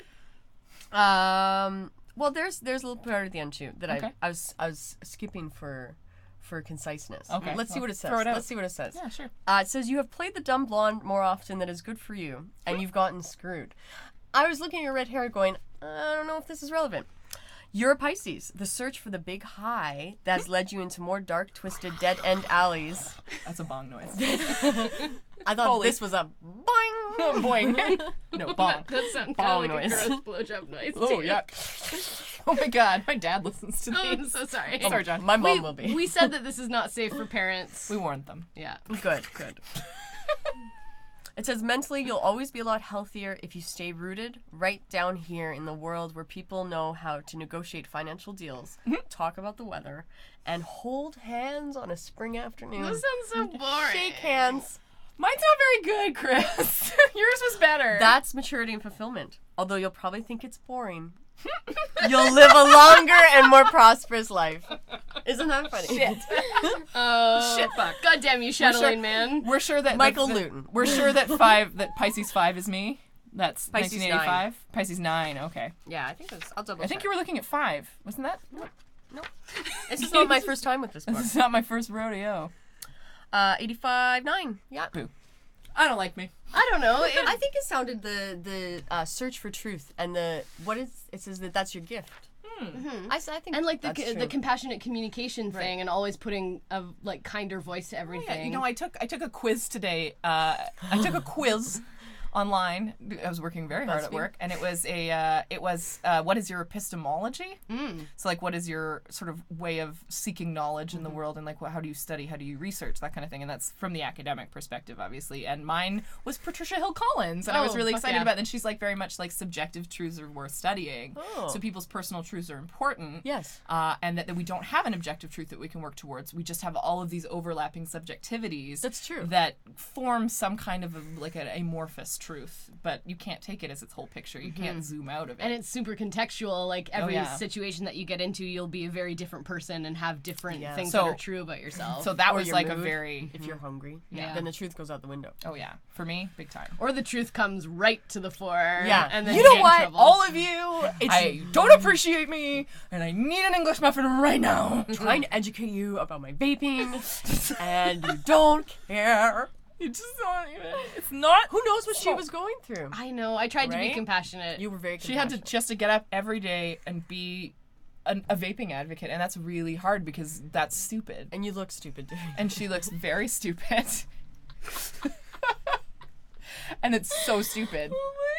Well, there's a little part at the end too that Okay. I was skipping for conciseness. Okay. Let's see Well, what it says. throw it out. Let's see what it says. Yeah, sure. It says you have played the dumb blonde more often than is good for you, and you've gotten screwed. I was looking at your red hair going, I don't know if this is relevant. You're a Pisces. The search for the big high that's led you into more dark, twisted, dead-end alleys. That's a bong noise. I thought Holy- this was a boing. Boing. No, bong. That sounds Bong kind of like noise. a gross blowjob noise. Oh, too. yuck. Oh my God, my dad listens to Oh, I'm these. so sorry. Sorry, John. My mom will be. We said that this is not safe for parents. We warned them. Yeah. Good. It says mentally you'll always be a lot healthier if you stay rooted right down here in the world where people know how to negotiate financial deals, talk about the weather, and hold hands on a spring afternoon. This sounds so boring. Shake hands. Mine's not very good, Chris. Yours was better. That's maturity and fulfillment. Although you'll probably think it's boring. You'll live a longer and more prosperous life. Isn't that funny? Shit. Oh, Shitfuck. God damn you, Chatelaine man. We're sure that Michael that- Luton. We're sure that Pisces 5 is me. That's Pisces 1985. Pisces 9. Okay. Yeah, I think that's. I'll double I think you were looking at 5. Wasn't that? This is not my first time with this book. This is not my first rodeo. 85-9. Yeah. Boo. I don't like me. I don't know. I think it sounded the search for truth and the what is it says that that's your gift. I think and like that's the true. compassionate communication thing, and always putting a like kinder voice to everything. Yeah, you know, I took a quiz today. I took a quiz online. I was working very hard at BuzzFeed. work, and it was what is your epistemology? So like, what is your sort of way of seeking knowledge in the world, and like, how do you study, how do you research, that kind of thing, and that's from the academic perspective, obviously. And mine was Patricia Hill Collins, and I was Oh, really fuck excited yeah. about it. And she's like very much like subjective truths are worth studying. Oh. So people's personal truths are important. Yes. And that we don't have an objective truth that we can work towards. We just have all of these overlapping subjectivities. That's true. That form some kind of like an amorphous truth, but you can't take it as its whole picture. You can't zoom out of it. And it's super contextual. Like every yeah. situation that you get into, you'll be a very different person and have different things So- that are true about yourself. so that Or was your like a mood. very, If you're hungry, Yeah. then the truth goes out the window. oh yeah, for me, big time. or the truth comes right to the fore. Yeah. And then you get know in what? trouble. All of you, it's I don't appreciate me, and I need an English muffin right now. trying to educate you about my vaping, and you don't care. You just don't even. It's not. Who knows what she was going through? I know. I tried to be Right? compassionate. You were very. She had to just to get up every day and be a vaping advocate, and that's really hard because that's stupid. and you look stupid, dude. And she looks very stupid. And it's so stupid.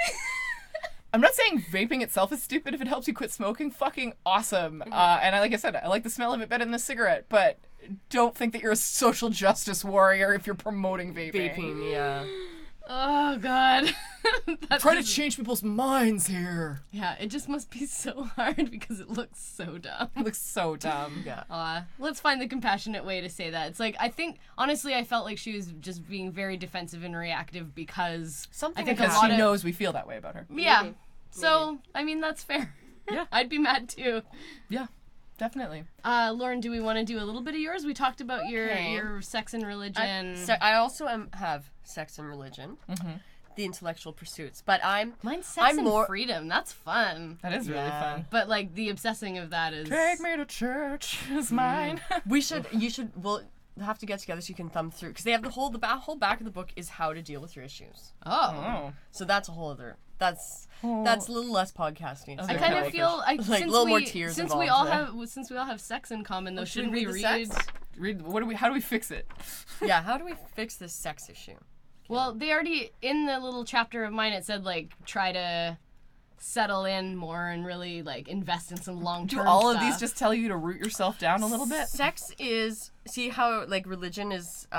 I'm not saying vaping itself is stupid. If it helps you quit smoking, fucking awesome. And like I said, I like the smell of it better than the cigarette, but don't think that you're a social justice warrior if you're promoting vaping. Vaping, yeah. Oh God. That's Try to just- change people's minds here. Yeah, it just must be so hard because it looks so dumb. It looks so dumb. Yeah. Let's find the compassionate way to say that. It's like honestly, I felt like she was just being very defensive and reactive because Something I think Because a lot she of knows we feel that way about her. yeah. So I mean that's fair. Yeah. I'd be mad too. Yeah, definitely. Lauren, do we want to do a little bit of yours? We talked about Okay. your sex and religion. I also have sex and religion, the intellectual pursuits, but Mine's sex I'm and more- freedom. That's fun. That is really Yeah. fun. But like the obsessing of that is Take me to church is mine. we'll have to get together so you can thumb through because they have the whole back of the book is how to deal with your issues. Oh. So that's a whole other. That's a little less podcasting. Okay. I kind of Like- feel like since a little more we, tears since we involved all there. have sex in common though, should shouldn't we we read the read? sex? Read. How do we fix it? Yeah, how do we fix this sex issue? Well, they already in the little chapter of mine it said like try to settle in more and really like invest in some long Do term. all of these just tell you to root yourself down a little bit? Sex is see how like religion is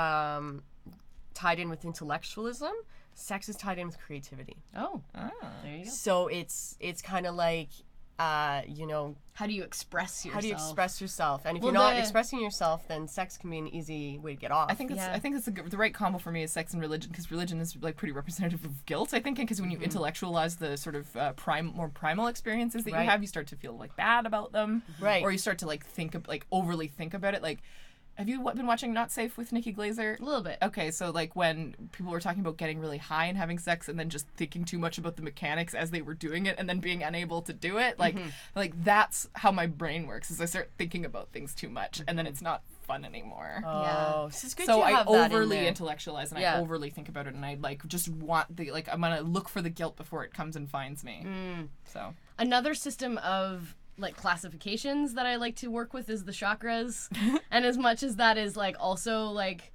tied in with intellectualism. Sex is tied in with creativity. Oh, Ah. there you go. So it's kind of like you know, How do you express yourself? how do you express yourself? And if Well, you're not the- expressing yourself, then sex can be an easy way to get off. I think it's Yeah. I think it's the right combo for me is sex and religion because religion is like pretty representative of guilt. I think because when you intellectualize the sort of more primal experiences that Right. you have, you start to feel like bad about them, Right. Or you start to like overly think about it. Like, have you been watching Not Safe with Nikki Glazer? a little bit. Okay, so like when people were talking about getting really high and having sex and then just thinking too much about the mechanics as they were doing it and then being unable to do it, like that's how my brain works is I start thinking about things too much and then it's not fun anymore. Oh, so it's good So you I have that in overly there. intellectualize and Yeah. I overly think about it and I like just want the like I'm gonna look for the guilt before it comes and finds me. So Another system of like classifications that I like to work with is the chakras. And as much as that is like also like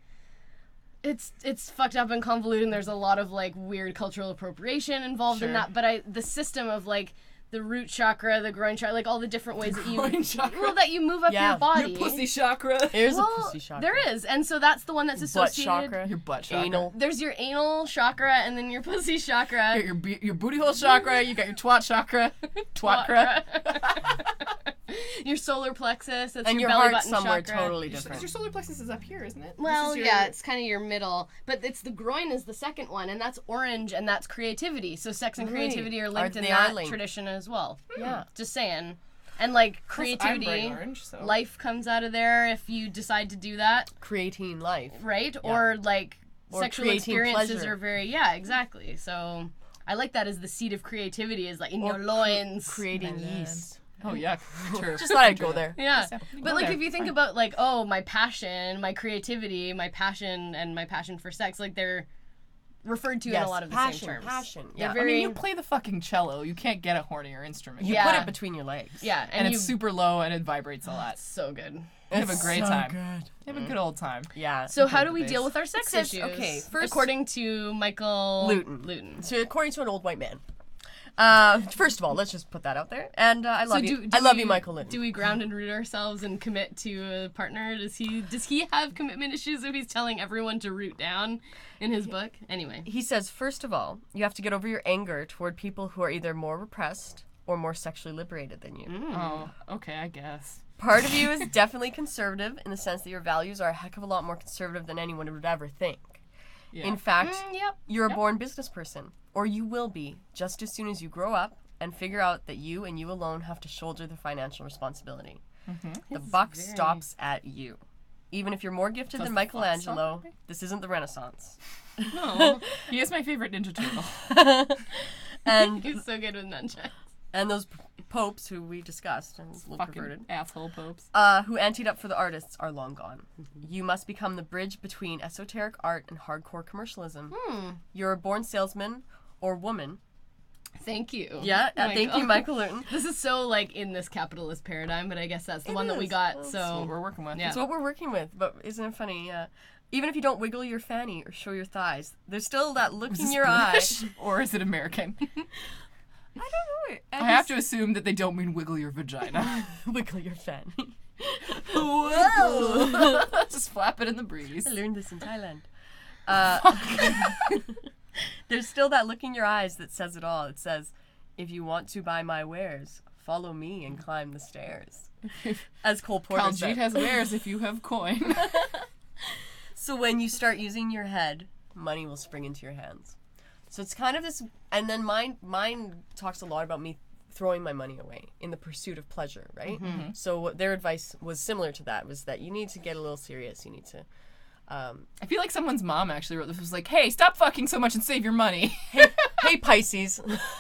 it's fucked up and convoluted and there's a lot of like weird cultural appropriation involved in Sure. that, but the system of like the root chakra, the groin chakra, like all the different ways that groin chakra. well that you move up Yeah. your body. your pussy chakra, There's well, a pussy chakra. there is, and so that's the one that's butt associated. chakra, your butt chakra, anal. There's your anal chakra and then your pussy chakra. You got your booty hole chakra, you got your twat chakra, twatcra. Your solar plexus, that's And your your belly heart's button somewhere chakra. totally Your different. solar plexus is up here, isn't it? Well, This is yeah, your- it's kind of your middle, but it's the groin is the second one, and that's orange, and that's creativity. So sex and Really? creativity are linked in They are that linked. tradition as well. Yeah. Just saying. And like Plus, I'm creativity, bright orange, so. life comes out of there if you decide to do that, Creating life. right? Or like Or sexual creating experiences pleasure. are very exactly. So I like that as the seed of creativity is like in your loins. Creating yeast. Oh yeah, sure. Just thought I'd go there. Yeah, Yeah, but go like there. if you think about like my passion, my creativity, my passion, and my passion for sex, like they're referred to in a lot of the passion, same terms. passion. They're Yeah. very, I mean, you play the fucking cello. You can't get a hornier instrument. You Yeah. put it between your legs. yeah, and you it's super low and it vibrates a lot. so good. You have a great so time. Good. You have a good old time. Yeah. So how Take do the we base. deal with our sex says- issues? okay, first- according to Michael Luton. So according to an old white man. First of all, let's just put that out there. And I love you. I love you, Michael Luton. Do we ground and root ourselves and commit to a partner? Does he have commitment issues if he's telling everyone to root down in his book? Anyway. He says, first of all, you have to get over your anger toward people who are either more repressed or more sexually liberated than you. Oh, okay, I guess. Part of you is definitely conservative in the sense that your values are a heck of a lot more conservative than anyone would ever think. Yeah. In fact, Yep. you're a born business person, or you will be, just as soon as you grow up and figure out that you and you alone have to shoulder the financial responsibility. The buck stops at you. Even if you're more gifted Does than the buck stop Michelangelo, at me? this isn't the Renaissance. No, he is my favorite Ninja Turtle. And He's so good with nunchucks. and those popes who we discussed and a little Fucking perverted, asshole popes. who anteed up for the artists are long gone. You must become the bridge between esoteric art and hardcore commercialism. You're a born salesman or woman. Thank you. Yeah, thank you, Michael. Michael Lurton. This is so like in this capitalist paradigm, but I guess that's the It one that we is. got. That's That's what So we're working with. Yeah. It's what we're working with, but isn't it funny? Even if you don't wiggle your fanny or show your thighs, there's still that look Is in this your eye. British, or is it American? I don't know. I have to assume that they don't mean wiggle your vagina. wiggle your fanny. Whoa! Just flap it in the breeze. I learned this in Thailand. There's still that look in your eyes that says it all. It says, if you want to buy my wares, follow me and climb the stairs. As Cole Porter said. Kaljit has wares if you have coin. So when you start using your head, money will spring into your hands. So it's kind of this, and then mine talks a lot about me throwing my money away in the pursuit of pleasure, right? So what their advice was similar to that, was that you need to get a little serious. You need to, I feel like someone's mom actually wrote this. Was like, hey, stop fucking so much and save your money. hey Pisces,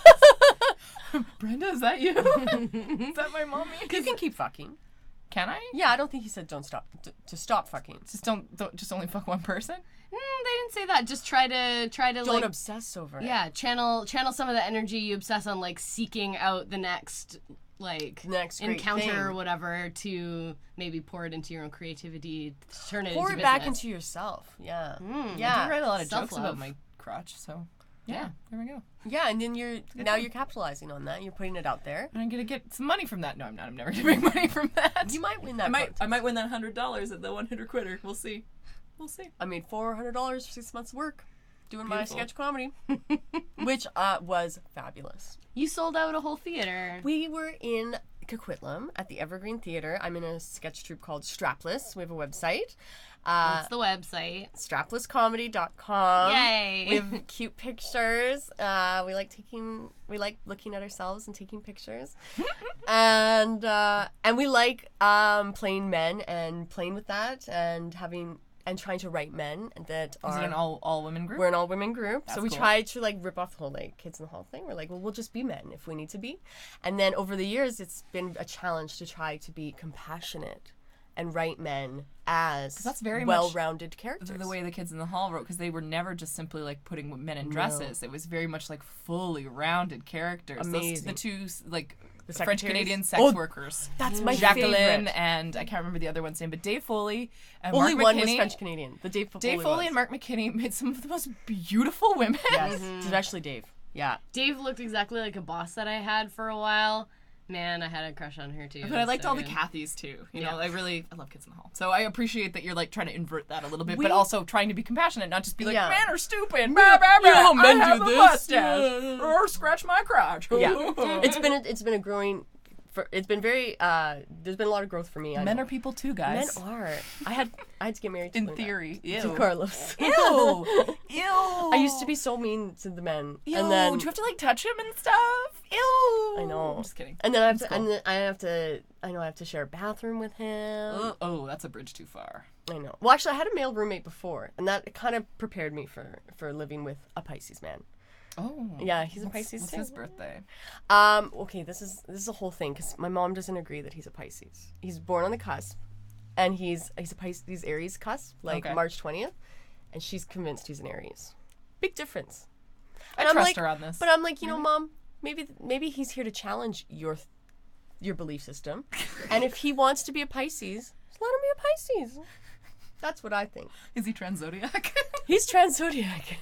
Brenda, is that you? Is that my mommy? you can keep fucking. Can I? Yeah, I don't think he said don't stop, to stop fucking. Just don't just only fuck one person. they didn't say that. Just try to Don't like obsess over it. yeah, channel some of the energy you obsess on like seeking out the next like Next great encounter thing. or whatever to maybe pour it into your own creativity, turn it Pour into it back business. into yourself. Yeah. I Yeah. do write a lot of jokes Self-love. about my crotch, so yeah, there we go. Yeah, and then you're capitalizing on that. You're putting it out there. And I'm gonna get some money from that. No, I'm not. I'm never gonna make money from that. You might win that. I might win that $100 at the One Hitter Quitter. We'll see. We'll see. I made $400 for 6 months of work doing Beautiful. my sketch comedy, which was fabulous. You sold out a whole theater. We were in Coquitlam at the Evergreen Theatre. I'm in a sketch troupe called Strapless. We have a website. That's the website. Straplesscomedy.com. Yay. We have cute pictures. We like looking at ourselves and taking pictures. and we like playing men and playing with that and trying to write men that are. Is it an all women group? We're an all-women group, so we cool. tried to like rip off the whole like Kids in the Hall thing. We're like, well, we'll just be men if we need to be. And then over the years, it's been a challenge to try to be compassionate and write men as that's very much well-rounded characters. the way the Kids in the Hall wrote, because they were never just simply like putting men in dresses. It was very much like fully rounded characters. Amazing. The two like The French secretaries? Canadian sex Oh, workers. that's my Jacqueline favorite. and I can't remember the other one's name, but Dave Foley and Only Mark one McKinney. was French Canadian. The Dave Dave Foley was. and Mark McKinney made some of the most beautiful women. Yes, especially Dave. Yeah. Dave looked exactly like a boss that I had for a while. Man, I had a crush on her too. But I liked So all the good. Cathys too. You Yeah. know, I love Kids in the Hall. So I appreciate that you're like trying to invert that a little bit, We- but also trying to be compassionate, not just be like, Yeah. men are stupid. You know how men I have do a this. mustache. Or scratch my crotch. Yeah. It's been a growing. It's been very. There's been a lot of growth for me. Men are people too, Men guys. are. I had to get married to In Luna. theory. To Ew. Carlos. Ew. Ew. I used to be so mean to the men, Ew. and then do you have to like touch him and stuff? Ew. I know. I'm just kidding. And then I have to, cool. and then I have to share a bathroom with him. Oh, that's a bridge too far. I know. Well, actually, I had a male roommate before, and that kind of prepared me for living with a Pisces man. Oh. Yeah, he's a Pisces What's too. his birthday? Okay, this is a whole thing because my mom doesn't agree that he's a Pisces. He's born on the cusp, and he's a Pisces, he's Aries cusp, like Okay. March 20th, and she's convinced he's an Aries. Big difference. I And I'm trust like- her on this. But I'm like, you know, Mom, maybe he's here to challenge your belief system, and if he wants to be a Pisces, just let him be a Pisces. That's what I think. Is he trans zodiac? He's trans zodiac.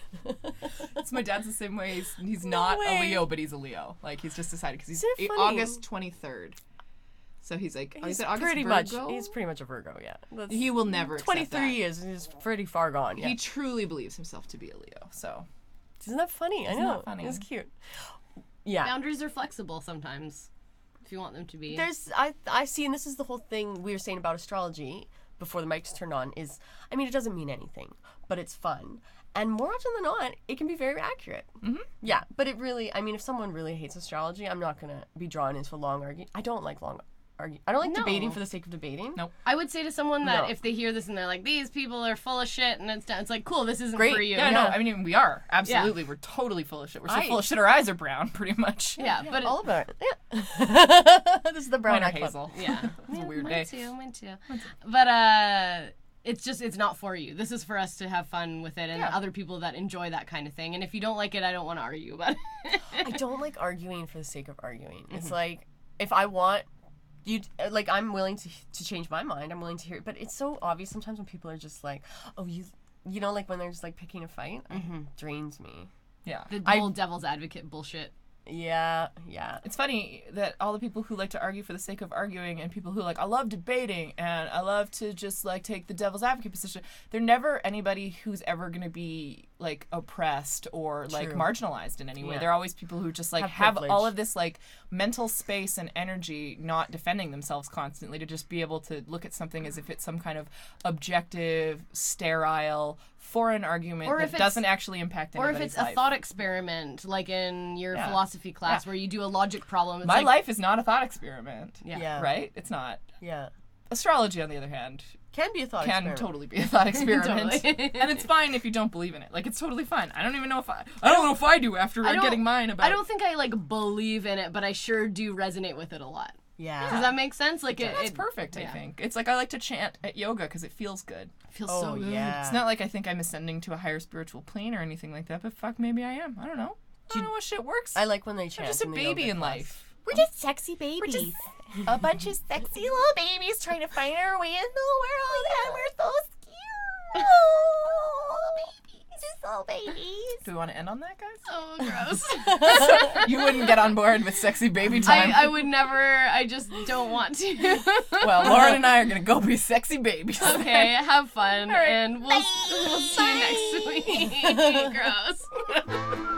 So my dad's the same way. He's not way. a Leo, but he's a Leo. Like he's just decided because he's Isn't it funny? August 23rd. So he's like, He's is it August pretty Virgo? much. He's pretty much a Virgo. Yeah. That's He will never accept 23 that. years. He's pretty far gone. Yeah. He truly believes himself to be a Leo. So Isn't that funny? I Isn't know. that funny? It's cute. Yeah. Boundaries are flexible sometimes, if you want them to be. I see, and this is the whole thing we were saying about astrology. before the mic's turned on is, I mean, it doesn't mean anything, but it's fun. And more often than not, it can be very accurate. Mm-hmm. Yeah, but it really, I mean, if someone really hates astrology, I'm not going to be drawn into a long argument. I don't like long argument. I don't like debating for the sake of debating. Nope. I would say to someone that if they hear this and they're like, these people are full of shit, and it's like, cool, this isn't Great. for you. Yeah, no, I mean, we are. Absolutely. We're totally full of shit. We're so full of shit, our eyes are brown, pretty much. Yeah, but All about it. Yeah. This is the brown Mine are eye club. hazel. yeah, It's a weird mine day. Mine too. But it's not for you. This is for us to have fun with it and other people that enjoy that kind of thing. And if you don't like it, I don't want to argue about it. I don't like arguing for the sake of arguing. It's like, if I want you, like, I'm willing to change my mind. I'm willing to hear it. But it's so obvious sometimes when people are just like, oh, you know, like when they're just like picking a fight, it drains me. Yeah. The whole devil's advocate bullshit. Yeah. It's funny that all the people who like to argue for the sake of arguing and people who like, I love debating and I love to just like take the devil's advocate position, they're never anybody who's ever going to be like oppressed or like True. marginalized in any way. Yeah. They're always people who just like Have have all privilege. of this like mental space and energy not defending themselves constantly to just be able to look at something as if it's some kind of objective, sterile, foreign argument Or that if it's- doesn't actually impact Or anybody's if it's a life. thought experiment, like in your philosophy class, where you do a logic problem. It's My like, life is not a thought experiment. Yeah. Right? It's not. Yeah. Astrology, on the other hand, Can be a thought can experiment. totally be a thought experiment. Totally. And it's fine if you don't believe in it. Like, it's totally fine. I don't even know if I don't know if I do after I don't- getting mine about I don't think I like believe in it, but I sure do resonate with it a lot. Yeah. Does that make sense? Like That's it perfect, I yeah. think. It's like I like to chant at yoga because it feels good. feels Oh, so good. yeah. It's not like I think I'm ascending to a higher spiritual plane or anything like that, but fuck, maybe I am. I don't know. I don't know what shit works. I like when they I'm chant. just a in the baby yoga in class. life. We're just sexy babies. A bunch of sexy little babies trying to find our way in the world, and we're so scared. Oh, babies. Do we want to end on that, guys? Oh, gross. You wouldn't get on board with sexy baby time. I would never. I just don't want to. Well, Lauren and I are gonna go be sexy babies. Okay, have fun, right. and we'll see you next week. Gross.